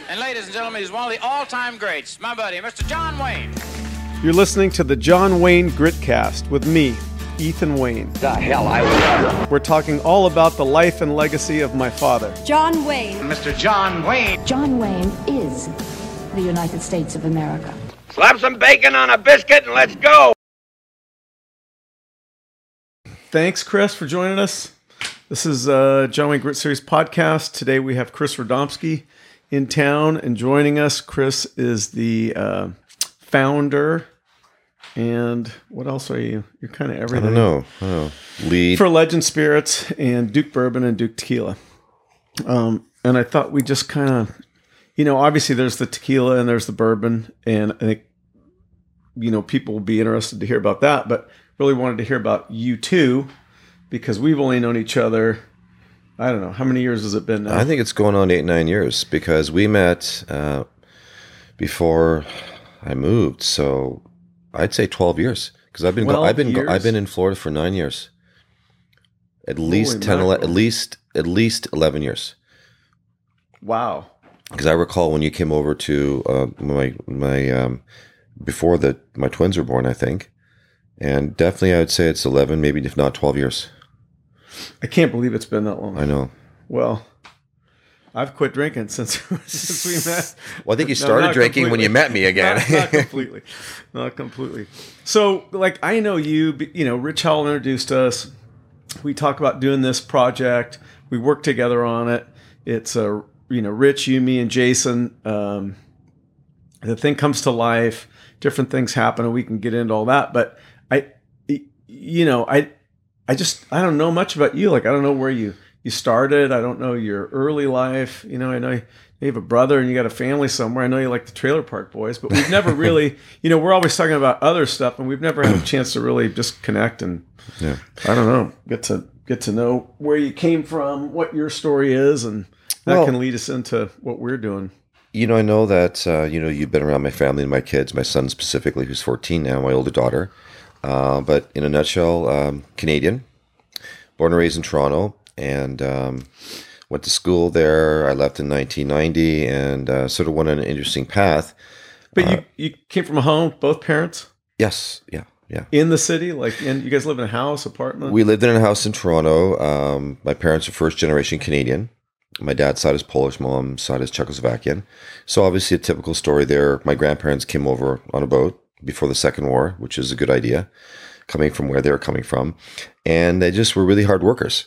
And ladies and gentlemen, he's one of the all-time greats, my buddy, Mr. John Wayne. You're listening to the John Wayne Gritcast with me, Ethan Wayne. The hell I was. We're talking all about the life and legacy of my father, John Wayne. Mr. John Wayne. John Wayne is the United States of America. Slap some bacon on a biscuit and let's go. Thanks, Chris, for joining us. This is John Wayne Grit Series podcast. Today we have Chris Radomski in town and joining us. Chris is the founder, and what else are you? You're kind of everything. I don't know. Lead for Legend Spirits and Duke Bourbon and Duke Tequila. And I thought we just kind of, obviously there's the tequila and there's the bourbon, and I think, people will be interested to hear about that, but really wanted to hear about you too, because we've only known each other, I don't know, how many years has it been now? I think it's going on 8-9 years, because we met before I moved, so I'd say 12 years, because I've been in Florida for 9 years, at least 11 years. Wow! Because I recall when you came over to my before my twins were born, I think, and definitely I would say it's 11, maybe if not 12 years. I can't believe it's been that long. I know. Well, I've quit drinking since we met. Well, I think you started drinking when you met me again. Not completely. So, I know you. Rich Howell introduced us. We talk about doing this project. We work together on it. It's Rich, you, me, and Jason. The thing comes to life. Different things happen, and we can get into all that. But I don't know much about you. I don't know where you started. I don't know your early life. I know you have a brother and you got a family somewhere. I know you like the Trailer Park Boys, but we've never really, we're always talking about other stuff, and we've never had a chance to really just connect and, I don't know, get to know where you came from, what your story is, and that can lead us into what we're doing. I know that, you've been around my family and my kids, my son specifically, who's 14 now, my older daughter. But in a nutshell, Canadian, born and raised in Toronto, and went to school there. I left in 1990 and sort of went on an interesting path. But you came from a home, both parents? Yes, yeah. In the city? You guys live in a house, apartment? We lived in a house in Toronto. My parents are first generation Canadian. My dad's side is Polish, mom's side is Czechoslovakian. So obviously a typical story there. My grandparents came over on a boat before the Second War, which is a good idea, coming from where they were coming from. And they just were really hard workers,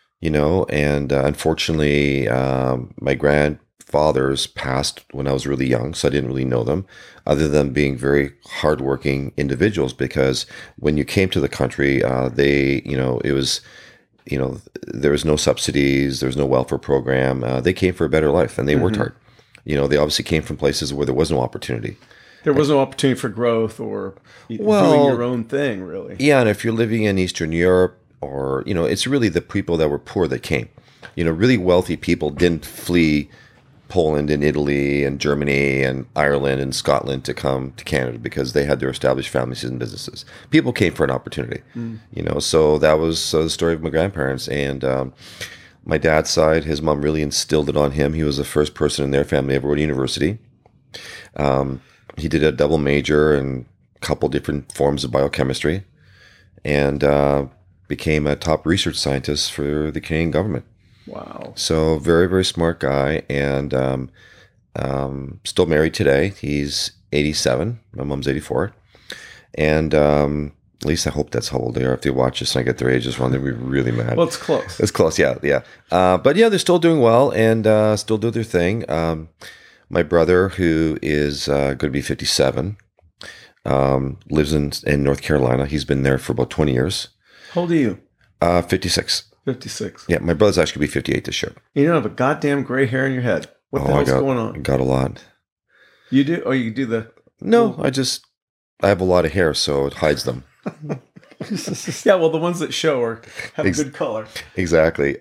and unfortunately, my grandfathers passed when I was really young, so I didn't really know them, other than being very hardworking individuals, because when you came to the country, it was, there was no subsidies, there was no welfare program. They came for a better life, and they worked hard. They obviously came from places where there was no opportunity. There was no opportunity for growth or doing your own thing, really. Yeah, and if you're living in Eastern Europe, or, it's really the people that were poor that came. Really wealthy people didn't flee Poland and Italy and Germany and Ireland and Scotland to come to Canada because they had their established families and businesses. People came for an opportunity, so that was the story of my grandparents. And my dad's side, his mom really instilled it on him. He was the first person in their family ever went to university. He did a double major in a couple different forms of biochemistry, and became a top research scientist for the Canadian government. Wow. So very, very smart guy, and still married today. He's 87. My mom's 84. And at least I hope that's how old they are. If they watch this and I get their ages wrong, they'll be really mad. Well, it's close. It's close, yeah. But yeah, they're still doing well and still do their thing. My brother, who is going to be 57, lives in North Carolina. He's been there for about 20 years. How old are you? 56. 56. Yeah, my brother's actually be 58 this year. You don't have a goddamn gray hair in your head. What the hell's going on? I got a lot. You do? Oh, you do the... No, I have a lot of hair, so it hides them. Yeah, well, the ones that show have good color. Exactly.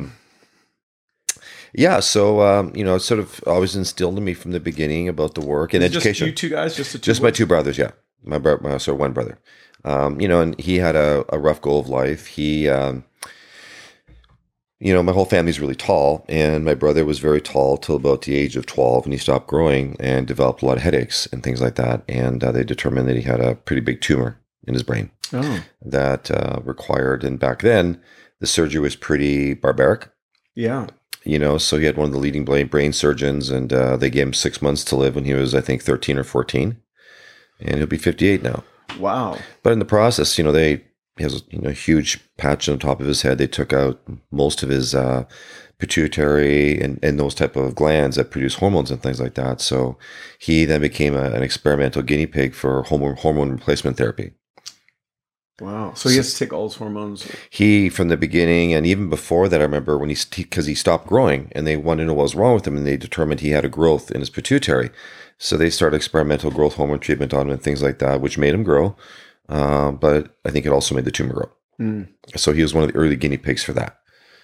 Yeah, so, it's sort of always instilled in me from the beginning about the work and education. Just you two guys? Just my two brothers, yeah. My one brother. And he had a rough go of life. He my whole family's really tall, and my brother was very tall till about the age of 12, and he stopped growing and developed a lot of headaches and things like that. And they determined that he had a pretty big tumor in his brain that required, and back then the surgery was pretty barbaric. Yeah. So he had one of the leading brain surgeons, and they gave him 6 months to live when he was, I think, 13 or 14, and he'll be 58 now. Wow. But in the process, he has a huge patch on the top of his head. They took out most of his pituitary and those type of glands that produce hormones and things like that. So he then became an experimental guinea pig for hormone replacement therapy. Wow. So he has to take all his hormones. He, from the beginning, and even before that, I remember when because he stopped growing, and they wanted to know what was wrong with him, and they determined he had a growth in his pituitary. So they started experimental growth hormone treatment on him and things like that, which made him grow. But I think it also made the tumor grow. So he was one of the early guinea pigs for that.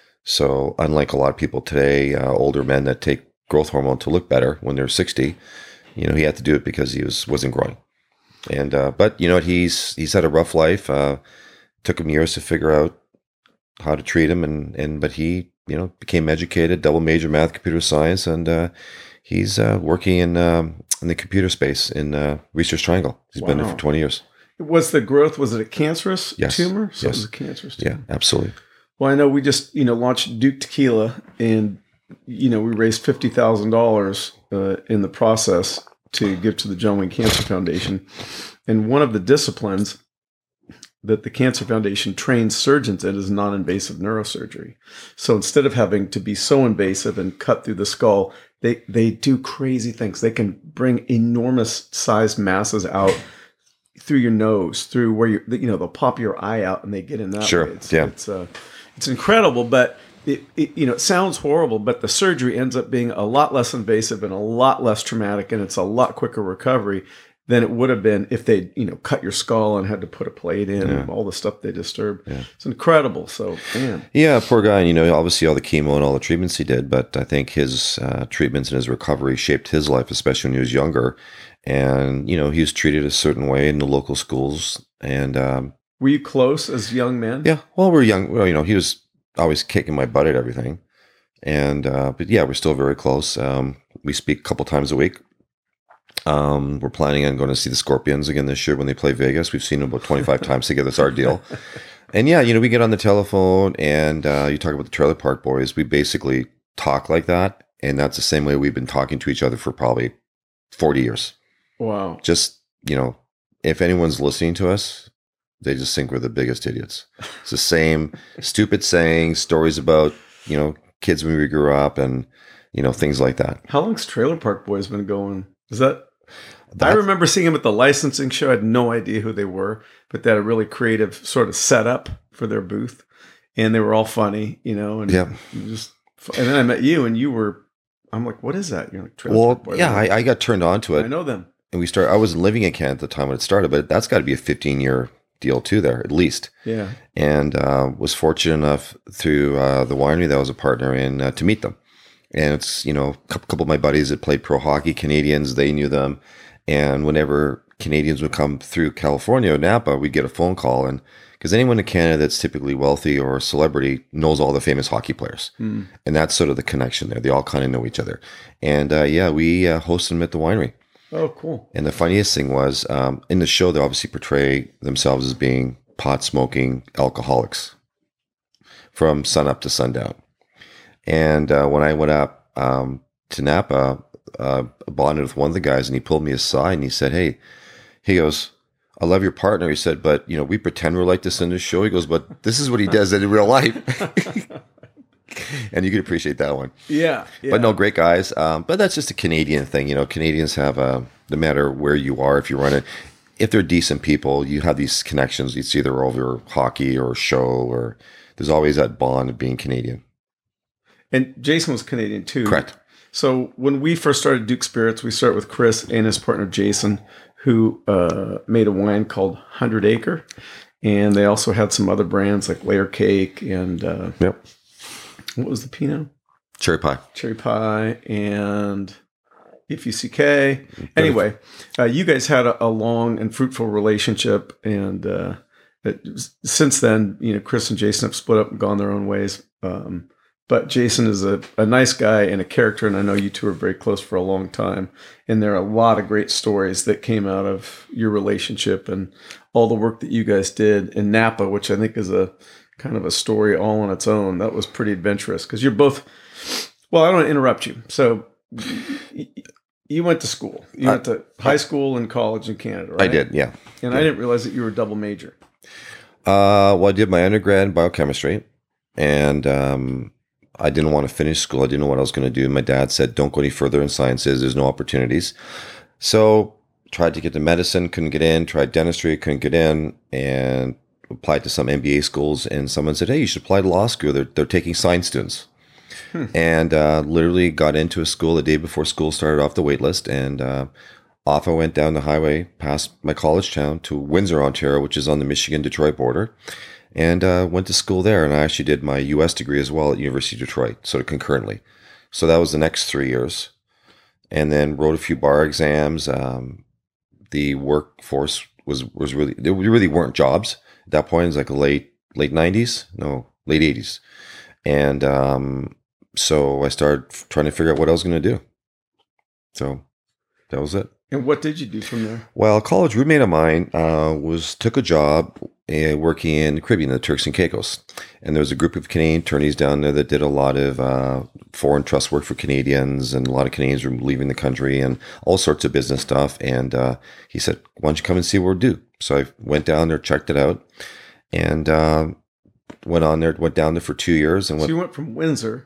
So unlike a lot of people today, older men that take growth hormone to look better when they're 60, he had to do it because he wasn't growing. And but he's had a rough life. Took him years to figure out how to treat him, but he became educated, double major math, computer science, and he's working in the computer space in Research Triangle. He's been there for 20 years. Was the growth, was it a cancerous Yes. tumor? So Yes. it was a cancerous tumor. Yeah, absolutely. Well, I know we just, launched Duke Tequila, and, we raised $50,000 in the process to give to the John Wayne Cancer Foundation. And one of the disciplines that the Cancer Foundation trains surgeons in is non-invasive neurosurgery. So instead of having to be so invasive and cut through the skull, they do crazy things. They can bring enormous sized masses out through your nose, through where they'll pop your eye out and they get in that Sure. way. Yeah. It's incredible, but it sounds horrible, but the surgery ends up being a lot less invasive and a lot less traumatic, and it's a lot quicker recovery than it would have been if they, cut your skull and had to put a plate in and all the stuff they disturbed. Yeah. It's incredible. So, man. Yeah, poor guy. And, obviously all the chemo and all the treatments he did, but I think his treatments and his recovery shaped his life, especially when he was younger. And, he was treated a certain way in the local schools. And were you close as young men? Yeah. Well, we're young. Well, he was always kicking my butt at everything. And, but yeah, we're still very close. We speak a couple times a week. We're planning on going to see the Scorpions again this year when they play Vegas. We've seen them about 25 times together. It's our deal. And yeah, we get on the telephone and you talk about the Trailer Park Boys. We basically talk like that. And that's the same way we've been talking to each other for probably 40 years. Wow. Just, if anyone's listening to us, they just think we're the biggest idiots. It's the same stupid sayings, stories about, kids when we grew up and, things like that. How long's Trailer Park Boys been going? I remember seeing them at the licensing show. I had no idea who they were, but they had a really creative sort of setup for their booth, and they were all funny, and and then I met you, and I'm like, what is that? You're like, Trailer Park Boys. Yeah, I got turned on to it. I know them. And I wasn't living in Canada at the time when it started, but that's got to be a 15-year deal too there, at least. Yeah. And was fortunate enough through the winery that I was a partner in to meet them. And it's, a couple of my buddies that played pro hockey, Canadians, they knew them. And whenever Canadians would come through California or Napa, we'd get a phone call. And because anyone in Canada that's typically wealthy or a celebrity knows all the famous hockey players. And that's sort of the connection there. They all kind of know each other. And we hosted them at the winery. Oh, cool. And the funniest thing was in the show, they obviously portray themselves as being pot-smoking alcoholics from sunup to sundown. And when I went up to Napa, I bonded with one of the guys, and he pulled me aside and he said, "Hey," he goes, "I love your partner." He said, "But, we pretend we're like this in the show." He goes, "But this is what he does in real life." And you can appreciate that one. Yeah. But no, great guys. But that's just a Canadian thing. Canadians have, no matter where you are, if you run it, if they're decent people, you have these connections. It's either over hockey or a show, or there's always that bond of being Canadian. And Jason was Canadian too. Correct. So when we first started Duke Spirits, we started with Chris and his partner Jason, who made a wine called 100 Acre. And they also had some other brands like Layer Cake and what was the Pinot? Cherry Pie. Cherry Pie and EFUCK. Anyway, you guys had a long and fruitful relationship. And since then, Chris and Jason have split up and gone their own ways. But Jason is a nice guy and a character, and I know you two are very close for a long time. And there are a lot of great stories that came out of your relationship and all the work that you guys did in Napa, which I think is a kind of a story all on its own. That was pretty adventurous because you're both, well, I don't want to interrupt you. So you went to school. You went to high school and college in Canada, right? I did, yeah. And I didn't realize that you were a double major. Well, I did my undergrad in biochemistry, and I didn't want to finish school. I didn't know what I was going to do. My dad said, don't go any further in sciences. There's no opportunities. So tried to get to medicine, couldn't get in. Tried dentistry, couldn't get in, and applied to some MBA schools. And someone said, hey, you should apply to law school. They're taking science students. And literally got into a school the day before school started off the wait list. And off I went down the highway past my college town to Windsor, Ontario, which is on the Michigan-Detroit border. And went to school there. And I actually did my U.S. degree as well at University of Detroit, sort of concurrently. So that was the next 3 years. And then wrote a few bar exams. The workforce was really, there really weren't jobs. At that point, it was like late 90s. No, late 80s. And so I started trying to figure out what I was going to do. So that was it. And what did you do from there? Well, a college roommate of mine took a job working in the Caribbean, the Turks and Caicos. And there was a group of Canadian attorneys down there that did a lot of foreign trust work for Canadians, and a lot of Canadians were leaving the country and all sorts of business stuff. And he said, why don't you come and see what we do? So I went down there, checked it out, and went down there for 2 years. And So you went from Windsor.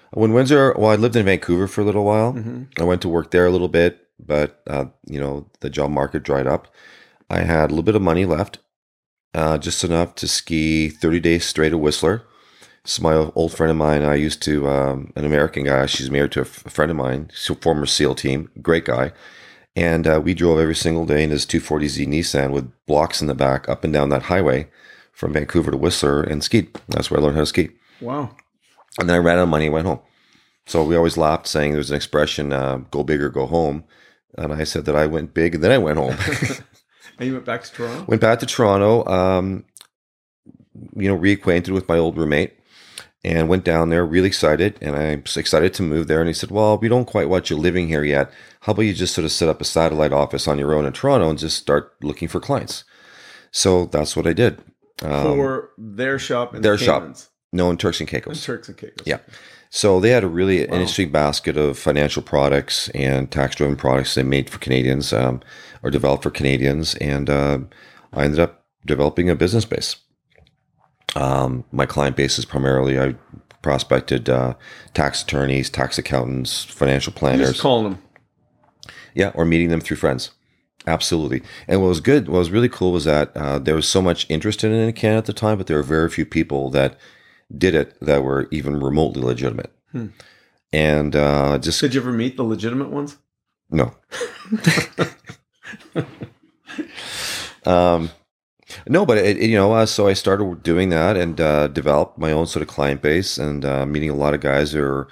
I lived in Vancouver for a little while. Mm-hmm. I went to work there a little bit, but the job market dried up. I had a little bit of money left, just enough to ski 30 days straight at Whistler. So my old friend of mine, I used to, an American guy, she's married to a friend of mine, former SEAL team, great guy. And we drove every single day in his 240Z Nissan with blocks in the back up and down that highway from Vancouver to Whistler and skied. That's where I learned how to ski. Wow. And then I ran out of money and went home. So we always laughed saying there's an expression, go big or go home. And I said that I went big and then I went home. And you went back to Toronto? Went back to Toronto, reacquainted with my old roommate and went down there really excited. And I'm excited to move there. And he said, well, we don't quite want you living here yet. How about you just sort of set up a satellite office on your own in Toronto and just start looking for clients? So that's what I did. For their shop in their the Caymans. Shop. No, in Turks and Caicos. Turks and Caicos. Yeah. So they had a really interesting basket of financial products and tax-driven products they made for Canadians, or developed for Canadians. And I ended up developing a business base. My client base is primarily, I prospected tax attorneys, tax accountants, financial planners. You're just calling them. Yeah, or meeting them through friends. Absolutely. And what was really cool was that there was so much interest in it in Canada at the time, but there were very few people that did it that were even remotely legitimate. And Did you ever meet the legitimate ones? No. No, but so I started doing that and developed my own sort of client base and meeting a lot of guys that were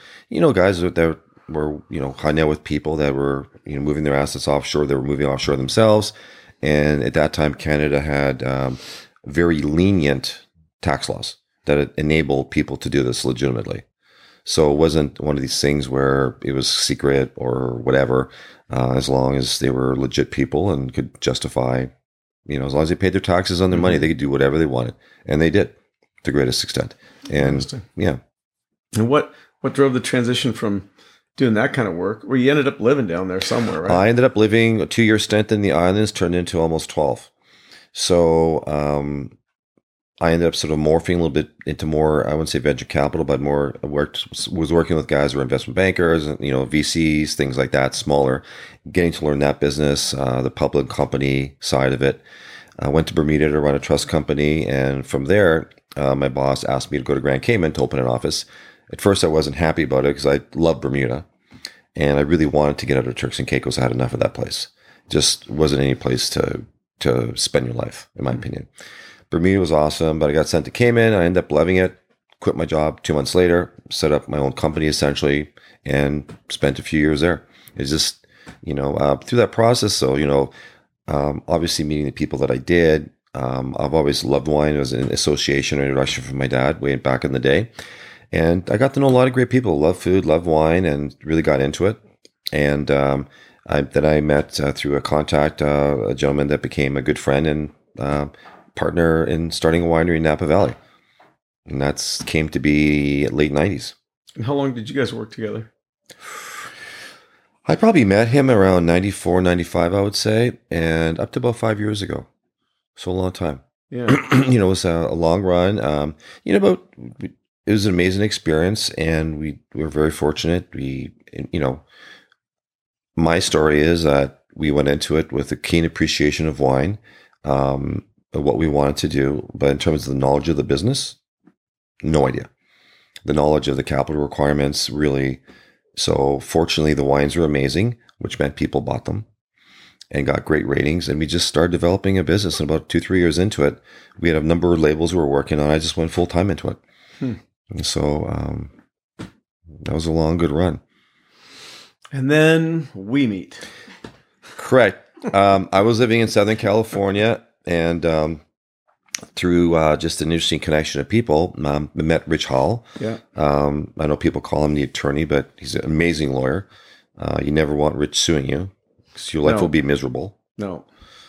high net worth people that were moving their assets offshore. They were moving offshore themselves, and at that time, Canada had very lenient tax laws that enabled people to do this legitimately. So it wasn't one of these things where it was secret or whatever, as long as they were legit people and could justify, as long as they paid their taxes on their money, they could do whatever they wanted. And they did to the greatest extent. And yeah. And what drove the transition from doing that kind of work? Well, you ended up living down there somewhere, right? I ended up living a 2-year stint in the islands, turned into almost 12. So, I ended up sort of morphing a little bit into more, I wouldn't say venture capital, but more was working with guys who were investment bankers, VCs, things like that, smaller, getting to learn that business, the public company side of it. I went to Bermuda to run a trust company. And from there, my boss asked me to go to Grand Cayman to open an office. At first, I wasn't happy about it because I love Bermuda. And I really wanted to get out of Turks and Caicos. I had enough of that place. Just wasn't any place to spend your life, in my opinion. Bermuda was awesome, but I got sent to Cayman. I ended up loving it, quit my job 2 months later, set up my own company essentially, and spent a few years there. It's just, through that process, though, obviously meeting the people that I did, I've always loved wine. It was an association or introduction from my dad way back in the day. And I got to know a lot of great people, love food, love wine, and really got into it. And I met through a contact, a gentleman that became a good friend and partner in starting a winery in Napa Valley. And that's came to be late 90s. And how long did you guys work together? I probably met him around 94, 95, I would say, and up to about 5 years ago. So a long time. Yeah. It was a long run. It was an amazing experience, and we were very fortunate. My story is that we went into it with a keen appreciation of wine, of what we wanted to do, but in terms of the knowledge of the business, no idea. The knowledge of the capital requirements, really. So fortunately, the wines were amazing, which meant people bought them and got great ratings. And we just started developing a business. And about 2-3 years into it, we had a number of labels we were working on. I just went full time into it. And so that was a long, good run. And then we meet. Correct. I was living in Southern California, and through just an interesting connection of people, I met Rich Hall. Yeah. I know people call him the attorney, but he's an amazing lawyer. You never want Rich suing you because your life will be miserable. No.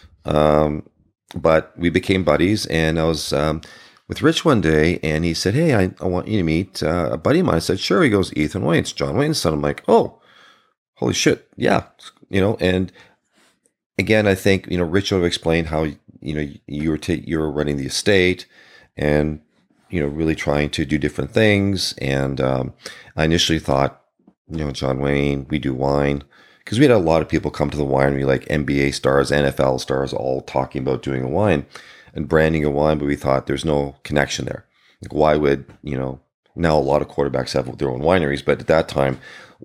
But we became buddies, and I was with Rich one day, and he said, "Hey, I want you to meet a buddy of mine." I said, "Sure." He goes, "Ethan Wayne, it's John Wayne's son." I'm like, "Oh, holy shit, yeah." And again, I think Rich would have explained how you were running the estate, and really trying to do different things. And I initially thought, John Wayne, we do wine, because we had a lot of people come to the winery, like NBA stars, NFL stars, all talking about doing a wine and branding a wine, but we thought there's no connection there. Like, why would now a lot of quarterbacks have their own wineries, but at that time,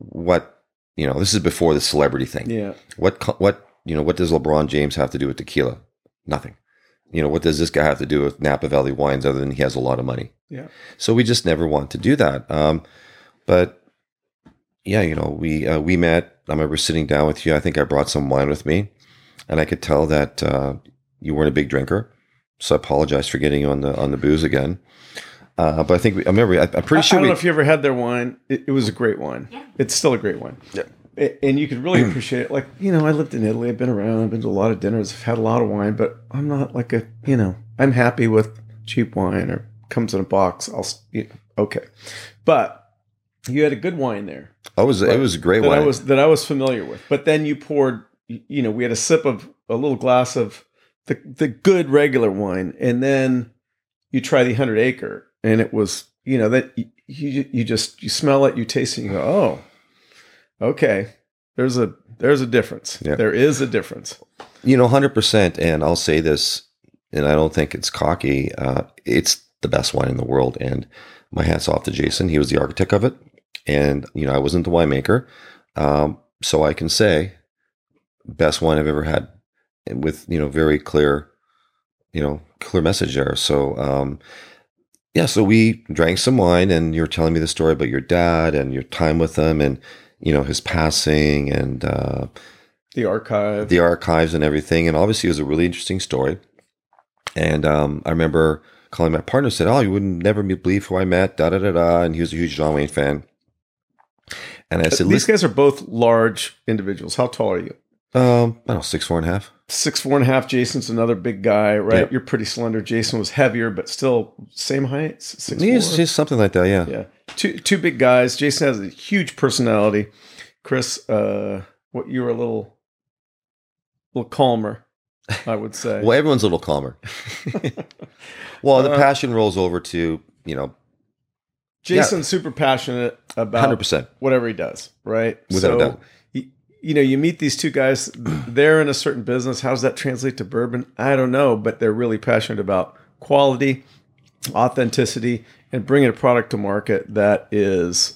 this is before the celebrity thing. Yeah. What does LeBron James have to do with tequila? Nothing. What does this guy have to do with Napa Valley wines other than he has a lot of money? Yeah. So we just never wanted to do that. But yeah, we met. I remember sitting down with you. I think I brought some wine with me, and I could tell that you weren't a big drinker. So I apologize for getting you on the booze again. But I think I'm pretty sure. I don't know if you ever had their wine. It was a great wine. Yeah. It's still a great wine. Yeah. And you could really appreciate it. Like, I lived in Italy. I've been around. I've been to a lot of dinners. I've had a lot of wine, but I'm not like I'm happy with cheap wine or comes in a box. Okay. But you had a good wine there. It was a great wine. That I was familiar with. But then you poured, we had a sip of a little glass of the good regular wine. And then you try the 100 Acre. And it was, that you smell it, you taste it, and you go, oh, okay. There's a difference. Yeah. There is a difference. 100%. And I'll say this, and I don't think it's cocky. It's the best wine in the world. And my hat's off to Jason. He was the architect of it. And, I wasn't the winemaker. So I can say best wine I've ever had with, very clear, clear message there. So, so we drank some wine, and you were telling me the story about your dad and your time with him, and his passing, and the archives and everything. And obviously, it was a really interesting story. And I remember calling my partner, said, "Oh, you would never believe who I met." Da da da da. And he was a huge John Wayne fan. And I said, "These guys are both large individuals. How tall are you?" I don't know, 6'4.5". 6'4.5". Jason's another big guy, right? Yep. You're pretty slender. Jason was heavier, but still same height. 6'4". He's something like that, yeah. Yeah, two big guys. Jason has a huge personality. Chris, you were a little calmer, I would say. Well, everyone's a little calmer. Well, the passion rolls over to Jason's super passionate about 100%. Whatever he does, right? Without a doubt. You meet these two guys, they're in a certain business. How does that translate to bourbon? I don't know, but they're really passionate about quality, authenticity, and bringing a product to market that is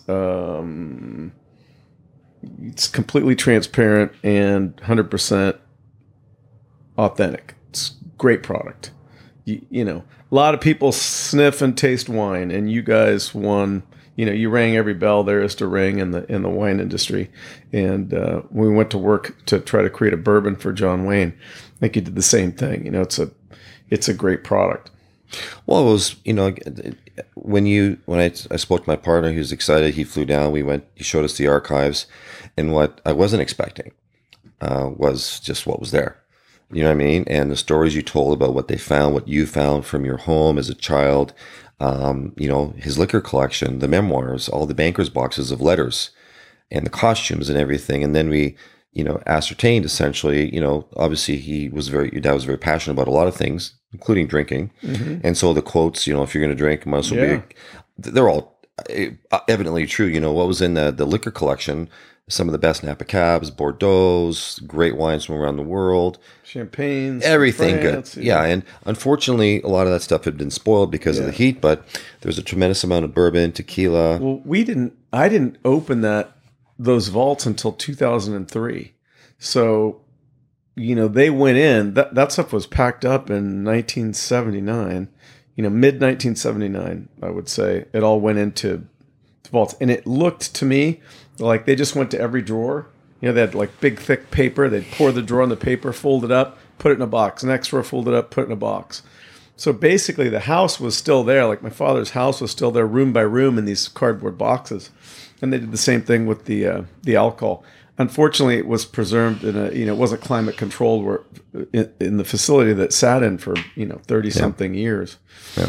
it's completely transparent and 100% authentic. It's a great product. A lot of people sniff and taste wine, and you guys won. You rang every bell there is to ring in the wine industry. And we went to work to try to create a bourbon for John Wayne. I think you did the same thing. It's a great product. Well, it was, when I spoke to my partner, he was excited. He flew down. He showed us the archives, and what I wasn't expecting was just what was there. You know what I mean? And the stories you told about what they found, what you found from your home as a child, his liquor collection, the memoirs, all the banker's boxes of letters, and the costumes and everything. And then we, ascertained essentially, obviously your dad was very passionate about a lot of things, including drinking. Mm-hmm. And so the quotes, if you're going to drink, might as well be, they're all evidently true. What was in the liquor collection, some of the best Napa Cabs, Bordeaux's, great wines from around the world. Champagnes. Everything France, good. Yeah. And unfortunately, a lot of that stuff had been spoiled because of the heat, but there's a tremendous amount of bourbon, tequila. Well, I didn't open those vaults until 2003. So, they went in, that stuff was packed up in 1979, mid 1979, I would say. It all went into vaults. And it looked to me like they just went to every drawer. They had like big, thick paper. They'd pour the drawer on the paper, fold it up, put it in a box. Next drawer, fold it up, put it in a box. So basically the house was still there. Like my father's house was still there room by room in these cardboard boxes. And they did the same thing with the alcohol. Unfortunately, it was preserved in it wasn't climate controlled in the facility that sat in for, 30 something years.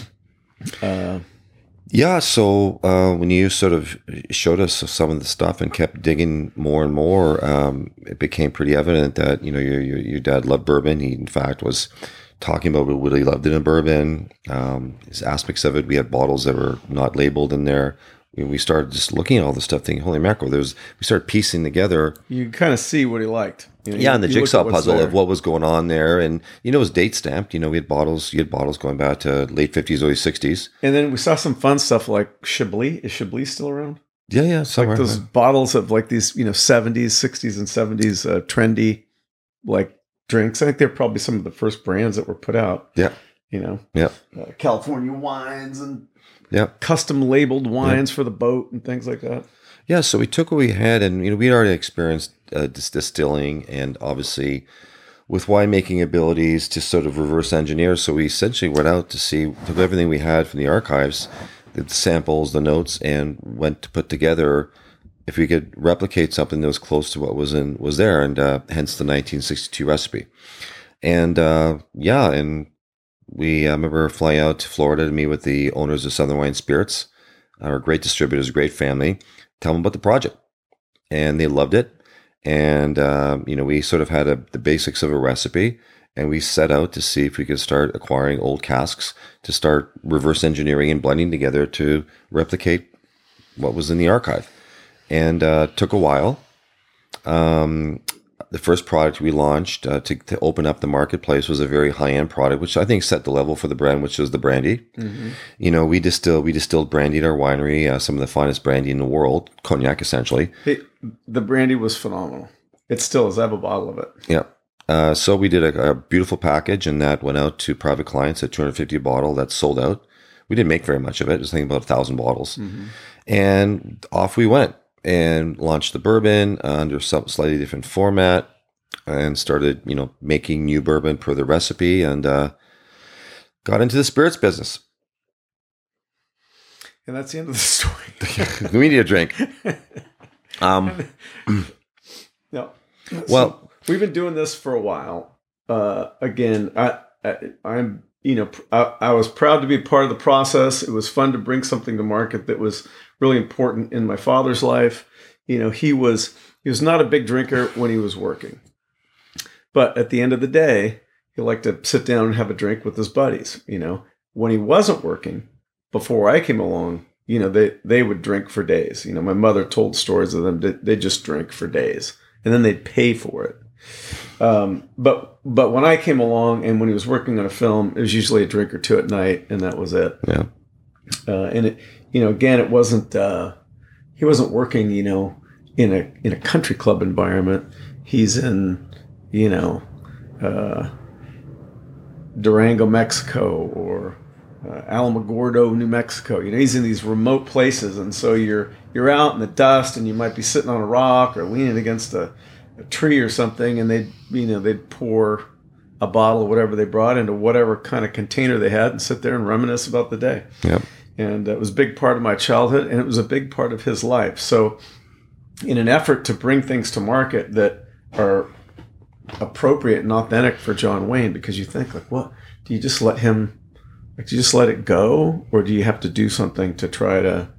Yeah. So when you sort of showed us some of the stuff and kept digging more and more, it became pretty evident that, your dad loved bourbon. He, in fact, was talking about what he loved in a bourbon, his aspects of it. We had bottles that were not labeled in there. We started just looking at all the stuff, thinking, "Holy mackerel!" We started piecing together. You can kind of see what he liked. And the jigsaw puzzle of what was going on there, and it was date stamped. We had bottles. You had bottles going back to late 50s, early 60s. And then we saw some fun stuff like Chablis. Is Chablis still around? Yeah, somewhere. Like those bottles of like these, 70s, 60s, and 70s trendy like drinks. I think they're probably some of the first brands that were put out. Yeah. California wines and. Yeah, custom labeled wines for the boat and things like that. Yeah, so we took what we had, and we'd already experienced distilling, and obviously with winemaking abilities to sort of reverse engineer. So we essentially went out took everything we had from the archives, the samples, the notes, and went to put together if we could replicate something that was close to what was there, and hence the 1962 recipe. And and we remember flying out to Florida to meet with the owners of Southern Wine Spirits, our great distributors, great family, tell them about the project. And they loved it. And, we sort of had the basics of a recipe, and we set out to see if we could start acquiring old casks to start reverse engineering and blending together to replicate what was in the archive. And took a while. The first product we launched to open up the marketplace was a very high-end product, which I think set the level for the brand, which was the brandy. Mm-hmm. We distilled brandy at our winery, some of the finest brandy in the world, cognac essentially. The brandy was phenomenal. It still is. I have a bottle of it. Yeah. So we did a beautiful package, and that went out to private clients at $250 a bottle. That sold out. We didn't make very much of it. It was about 1,000 bottles. Mm-hmm. And off we went. And launched the bourbon under some slightly different format, and started, making new bourbon per the recipe, and got into the spirits business. And that's the end of the story. We need a drink. No. Well, we've been doing this for a while. Again, I'm. I was proud to be part of the process. It was fun to bring something to market that was really important in my father's life. He was not a big drinker when he was working, but at the end of the day, he liked to sit down and have a drink with his buddies. When he wasn't working, before I came along, they would drink for days. My mother told stories of them. They just drink for days, and then they'd pay for it. But when I came along, and when he was working on a film, it was usually a drink or two at night, and that was it. Yeah. And it, again, it wasn't. He wasn't working, in a country club environment. He's in, Durango, Mexico, or Alamogordo, New Mexico. He's in these remote places, and so you're out in the dust, and you might be sitting on a rock or leaning against a tree or something, and they'd pour a bottle of whatever they brought into whatever kind of container they had and sit there and reminisce about the day. Yep. And it was a big part of my childhood, and it was a big part of his life. So in an effort to bring things to market that are appropriate and authentic for John Wayne, because you think, like, what, do you just let him, like, do you just let it go? Or do you have to do something to try to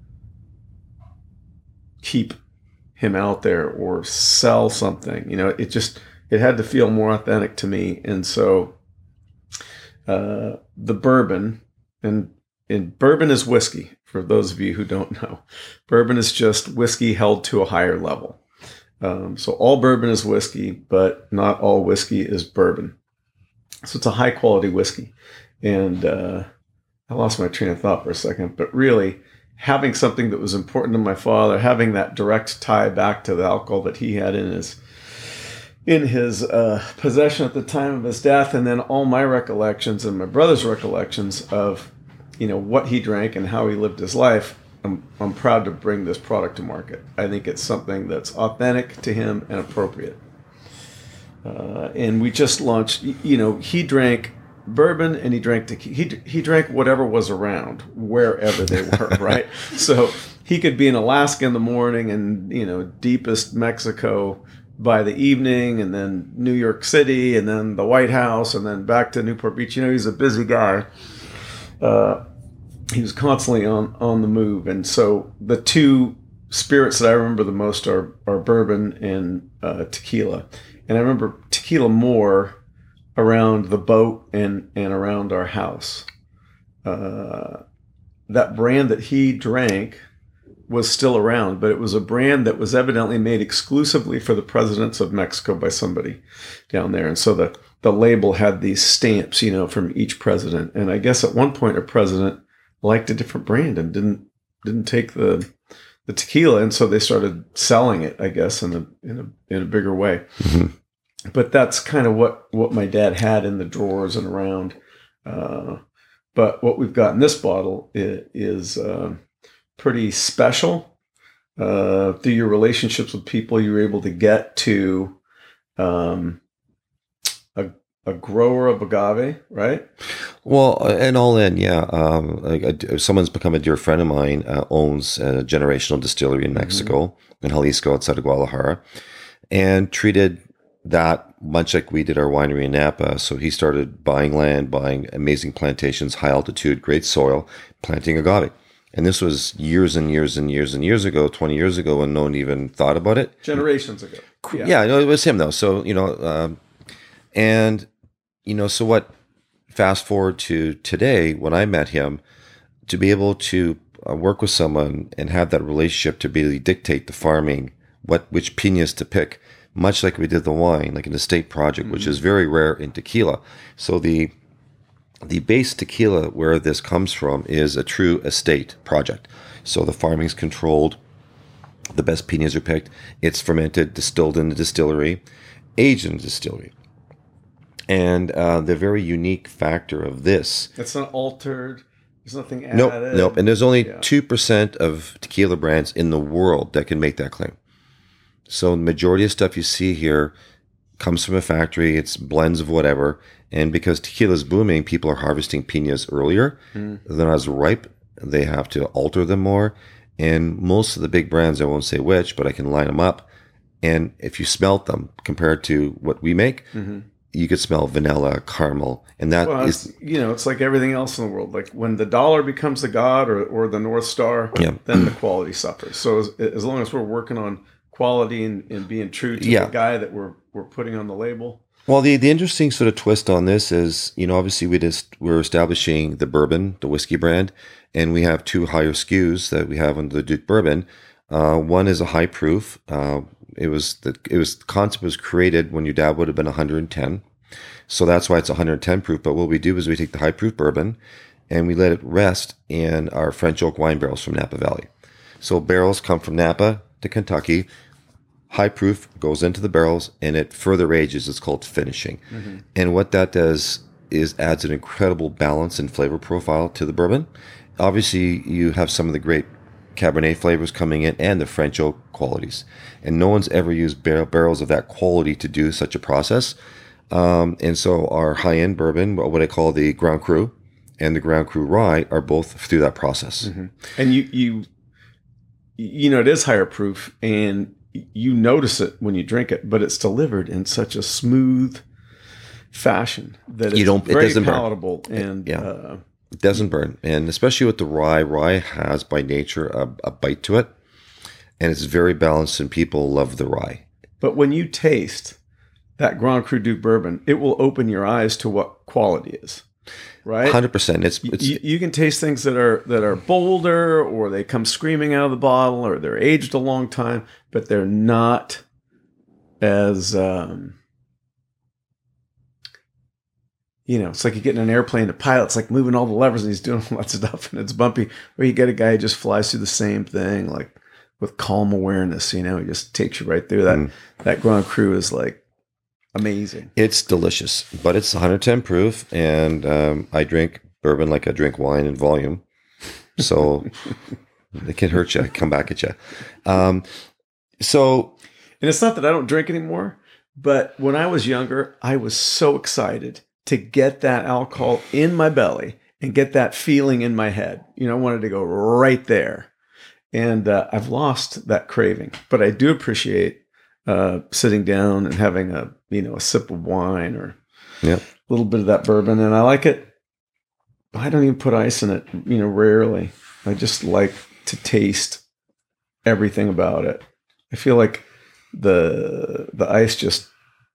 keep him out there or sell something? You know, it had to feel more authentic to me. And so the bourbon, and bourbon is whiskey, for those of you who don't know. Bourbon is just whiskey held to a higher level. So all bourbon is whiskey, but not all whiskey is bourbon. So it's a high quality whiskey. And I lost my train of thought for a second, but really having something that was important to my father, having that direct tie back to the alcohol that he had in his possession at the time of his death, and then all my recollections and my brother's recollections of, you know, what he drank and how he lived his life. I'm proud to bring this product to market. I think it's something that's authentic to him and appropriate. And we just launched, you know, he drank bourbon and he drank tequila. He drank whatever was around, wherever they were, right? So he could be in Alaska in the morning and, you know, deepest Mexico by the evening, and then New York City, and then the White House, and then back to Newport Beach. You know, he's a busy guy. He was constantly on the move. And so the two spirits that I remember the most are bourbon and tequila. And I remember tequila more around the boat and around our house. That brand that he drank was still around, but it was a brand that was evidently made exclusively for the presidents of Mexico by somebody down there. And so the label had these stamps, you know, from each president. And I guess at one point a president liked a different brand and didn't take the tequila, and so they started selling it, I guess, in a bigger way. Mm-hmm. But that's kind of what my dad had in the drawers and around. But what we've got in this bottle is pretty special. Through your relationships with people, you're able to get to a grower of agave, right? Well, and all in, yeah. Someone's become a dear friend of mine, owns a generational distillery in Mexico, mm-hmm. in Jalisco, outside of Guadalajara, and treated that much like we did our winery in Napa. So he started buying land, buying amazing plantations, high altitude, great soil, planting agave. And this was years and years and years and years ago, 20 years ago, when no one even thought about it. Generations ago. Yeah, no, it was him though. So, you know, and, you know, so what, fast forward to today, when I met him, to be able to work with someone and have that relationship to really dictate the farming, which piñas to pick, much like we did the wine, like an estate project, mm-hmm. which is very rare in tequila. So the base tequila where this comes from is a true estate project. So the farming's controlled, the best piñas are picked, it's fermented, distilled in the distillery, aged in the distillery. And the very unique factor of this... It's not altered. There's nothing added. Nope. And there's only 2% of tequila brands in the world that can make that claim. So the majority of stuff you see here comes from a factory. It's blends of whatever. And because tequila is booming, people are harvesting piñas earlier. They're not as ripe. They have to alter them more. And most of the big brands, I won't say which, but I can line them up. And if you smelt them compared to what we make... Mm-hmm. You could smell vanilla, caramel, and that is... You know, it's like everything else in the world. Like when the dollar becomes the god or the North Star, then the quality suffers. So as long as we're working on quality and being true to the guy that we're putting on the label. Well, the interesting sort of twist on this is, you know, obviously we're establishing the bourbon, the whiskey brand, and we have two higher SKUs that we have under the Duke Bourbon. One is a high proof. The concept was created when your dad would have been 110. So that's why it's 110 proof. But what we do is we take the high proof bourbon and we let it rest in our French oak wine barrels from Napa Valley. So barrels come from Napa to Kentucky. High proof goes into the barrels and it further ages. It's called finishing. Mm-hmm. And what that does is adds an incredible balance and flavor profile to the bourbon. Obviously, you have some of the great Cabernet flavors coming in and the French oak qualities. And no one's ever used barrels of that quality to do such a process. And so our high-end bourbon, what I call the Grand Cru, and the Ground Cru Rye are both through that process. And you know, it is higher proof, and you notice it when you drink it, but it's delivered in such a smooth fashion that it's It very doesn't burn. palatable. And It doesn't burn. And especially with the rye has by nature a bite to it. And it's very balanced, and people love the rye. but when you taste that Grand Cru Duke bourbon, it will open your eyes to what quality is. Right? 100%. It's You can taste things that are bolder, or they come screaming out of the bottle, or they're aged a long time, but they're not as it's like you get in an airplane, the pilot's like moving all the levers and he's doing lots of stuff and it's bumpy. Or you get a guy who just flies through the same thing, like with calm awareness, he just takes you right through that. That Grand Cru is like amazing. It's delicious, but it's 110 proof, and I drink bourbon like I drink wine in volume. So it can hurt you, come back at you. And it's not that I don't drink anymore, but when I was younger, I was so excited to get that alcohol in my belly and get that feeling in my head. I wanted to go right there. And I've lost that craving, but I do appreciate sitting down and having a sip of wine or a little bit of that bourbon. And I like it. I don't even put ice in it, rarely. I just like to taste everything about it. I feel like the ice just...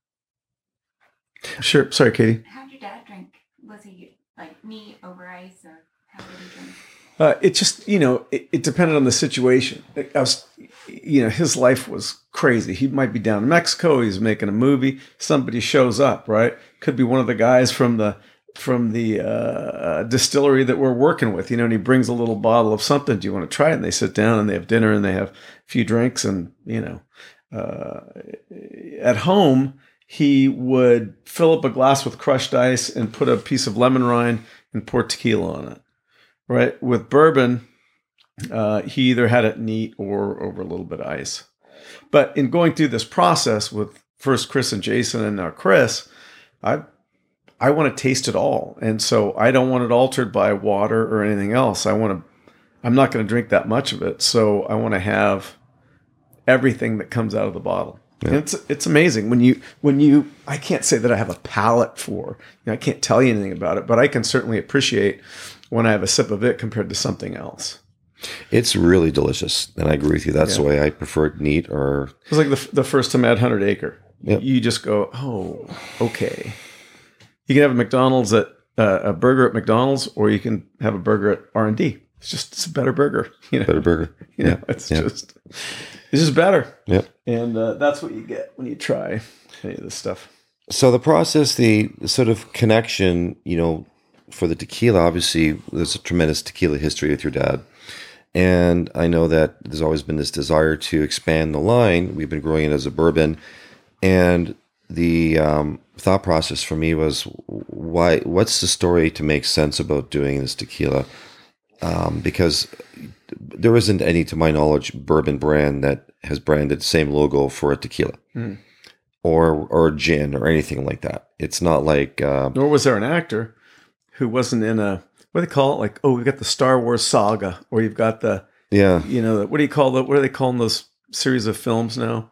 Sure. Sorry, Katie. How'd your dad drink? Was he like me over ice, or how did he drink? It just, it depended on the situation. His life was crazy. He might be down in Mexico. He's making a movie. Somebody shows up, right? Could be one of the guys from the distillery that we're working with, and he brings a little bottle of something. Do you want to try it? And they sit down and they have dinner and they have a few drinks. And, at home, he would fill up a glass with crushed ice and put a piece of lemon rind and pour tequila on it. Right. With bourbon, he either had it neat or over a little bit of ice. But in going through this process with first Chris and Jason and now Chris, I want to taste it all. And so I don't want it altered by water or anything else. I'm not going to drink that much of it. So I want to have everything that comes out of the bottle. Yeah. And it's amazing when you I can't say that I have a palate for, I can't tell you anything about it, but I can certainly appreciate when I have a sip of it compared to something else. It's really delicious, and I agree with you. That's the way I prefer it neat. Or it's like the first time I had 100 Acre. Yep. You just go, oh, okay. You can have a McDonald's a burger at McDonald's, or you can have a burger at R&D. It's a better burger. Better burger. It's just better. Yep. And that's what you get when you try any of this stuff. So the process, the sort of connection, for the tequila, obviously there's a tremendous tequila history with your dad. And I know that there's always been this desire to expand the line. We've been growing it as a bourbon. And the thought process for me was, what's the story to make sense about doing this tequila? Because there isn't any, to my knowledge, bourbon brand that has branded the same logo for a tequila or gin or anything like that. It's not like... Nor was there an actor who wasn't in a... What do they call it? Like, we've got the Star Wars saga, or you've got the... Yeah. What do you call that? What are they calling those series of films now?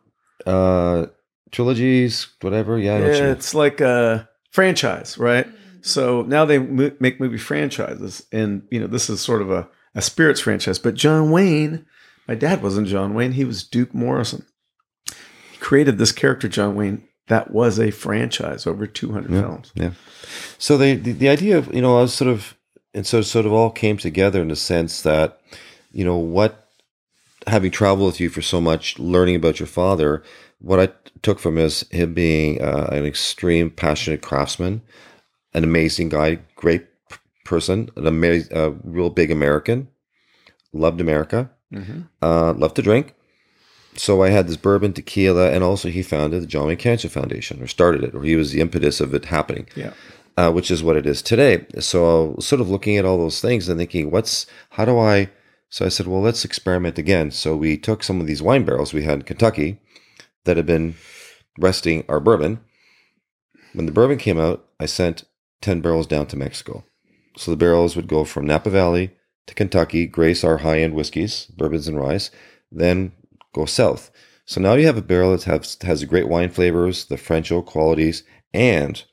Trilogies, whatever. Yeah, it's like a franchise, right? So now they make movie franchises, and this is sort of a spirits franchise. But John Wayne, my dad wasn't John Wayne; he was Duke Morrison. He created this character, John Wayne, that was a franchise over 200 films. Yeah. So the idea of I was sort of all came together in the sense that what, having traveled with you for so much, learning about your father, what I took from him being an extreme passionate craftsman, an amazing guy, great person, a real big American, loved America, loved to drink. So I had this bourbon, tequila, and also he founded the John Wayne Cancer Foundation, or started it, or he was the impetus of it happening, which is what it is today. So sort of looking at all those things and thinking, so I said, well, let's experiment again. So we took some of these wine barrels we had in Kentucky that had been resting our bourbon. When the bourbon came out, I sent 10 barrels down to Mexico. So the barrels would go from Napa Valley to Kentucky, grace our high-end whiskeys, bourbons and rye, then go south. So now you have a barrel that has the great wine flavors, the French oak qualities, and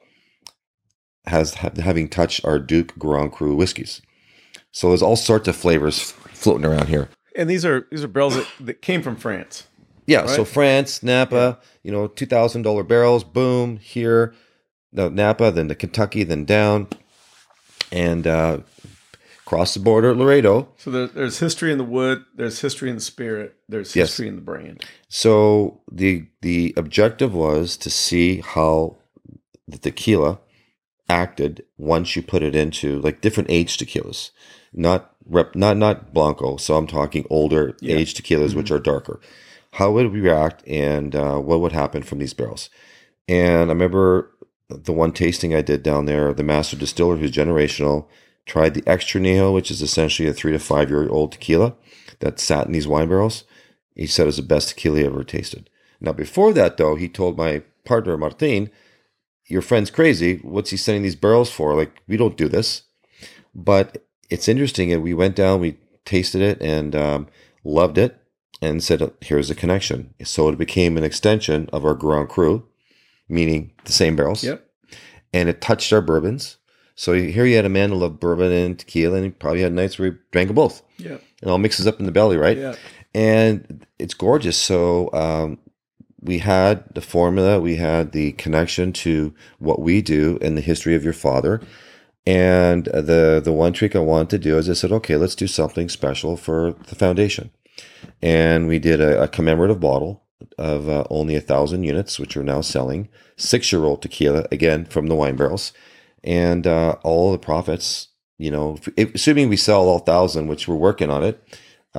having touched our Duke Grand Cru whiskeys. So there's all sorts of flavors floating around here. And these are barrels that came from France. Yeah, right? So France, Napa, $2,000 barrels, boom, here, Napa, then to Kentucky, then down, and across the border at Laredo. So there's history in the wood, there's history in the spirit, there's history in the brand. So the objective was to see how the tequila acted once you put it into like different aged tequilas, not Blanco. So I'm talking older aged tequilas, which are darker. How would we react, and what would happen from these barrels? And I remember the one tasting I did down there, the master distiller, who's generational, tried the Extra Nejo, which is essentially a 3 to 5 year old tequila that sat in these wine barrels. He said it was the best tequila he ever tasted. Now, before that, though, he told my partner, Martin, your friend's crazy. What's he sending these barrels for? Like, we don't do this. But it's interesting. And we went down, we tasted it, and loved it, and said, here's a connection. So it became an extension of our Grand Cru, meaning the same barrels. Yep. And it touched our bourbons. So here you had a man who loved bourbon and tequila, and he probably had nights where he drank them both. Yeah. It all mixes up in the belly, right? Yeah. And it's gorgeous. So we had the formula, we had the connection to what we do and the history of your father. And the one trick I wanted to do is I said, okay, let's do something special for the foundation. And we did a commemorative bottle of only 1,000 units, which are now selling, 6-year-old tequila, again, from the wine barrels. And all the profits, assuming we sell all 1,000, which we're working on it,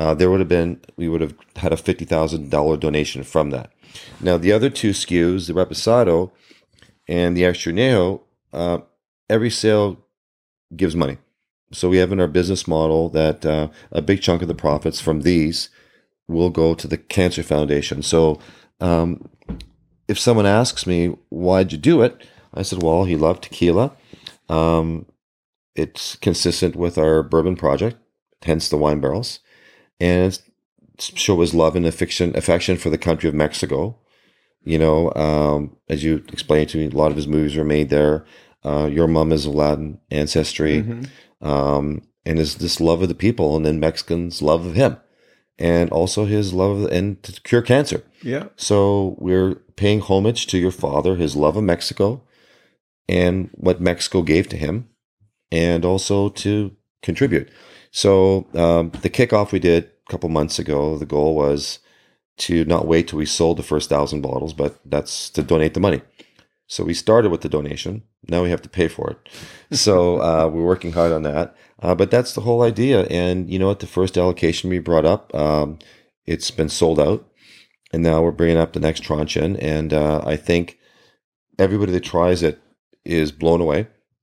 we would have had a $50,000 donation from that. Now, the other two SKUs, the Reposado and the Extra Nejo, every sale gives money. So we have in our business model that a big chunk of the profits from these will go to the Cancer Foundation. So if someone asks me, why'd you do it? I said, well, he loved tequila. It's consistent with our bourbon project, hence the wine barrels. And it show his love and affection for the country of Mexico. As you explained to me, a lot of his movies were made there. Your mom is of Latin ancestry. And is this love of the people, and then Mexicans' love of him. And also his love and to cure cancer. Yeah. So we're paying homage to your father, his love of Mexico, and what Mexico gave to him, and also to contribute. So the kickoff we did a couple months ago, the goal was to not wait till we sold the first 1,000 bottles, but that's to donate the money. So we started with the donation. Now we have to pay for it. So we're working hard on that. But that's the whole idea. And at the first allocation we brought up, it's been sold out. And now we're bringing up the next tranche in. And I think everybody that tries it is blown away.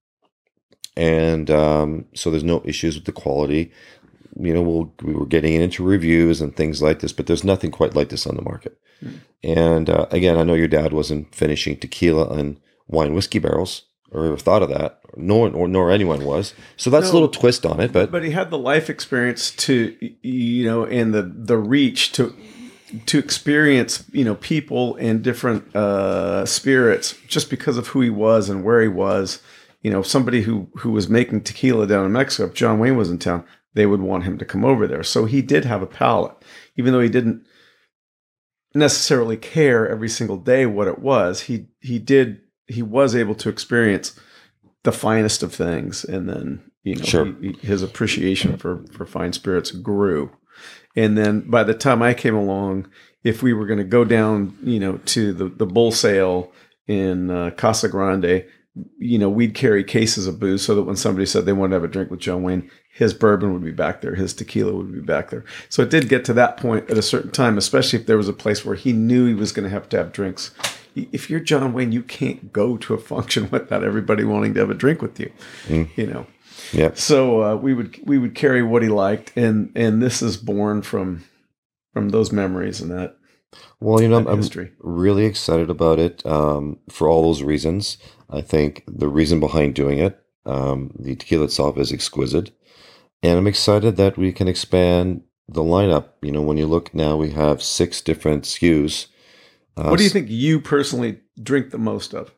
And so there's no issues with the quality. We were getting into reviews and things like this, but there's nothing quite like this on the market. And again, I know your dad wasn't finishing tequila on wine whiskey barrels, or ever thought of that, nor anyone was. So that's a little twist on it, but he had the life experience to, and the reach to experience, people and different spirits just because of who he was and where he was. Somebody who was making tequila down in Mexico, if John Wayne was in town, they would want him to come over there. So he did have a palate, even though he didn't necessarily care every single day what it was. He was able to experience the finest of things, and then Sure. his appreciation for fine spirits grew. And then by the time I came along, if we were going to go down to the bull sale in Casa Grande, we'd carry cases of booze so that when somebody said they wanted to have a drink with John Wayne, his bourbon would be back there, his tequila would be back there. So it did get to that point at a certain time, especially if there was a place where he knew he was going to have drinks. If you're John Wayne, you can't go to a function without everybody wanting to have a drink with you, Yeah. So we would carry what he liked, and this is born from those memories and that. Well, I'm history. really excited about it for all those reasons. I think the reason behind doing it, The tequila itself is exquisite. And I'm excited that we can expand the lineup. You know, when you look now, we have 6 different SKUs. What do you think you personally drink the most of?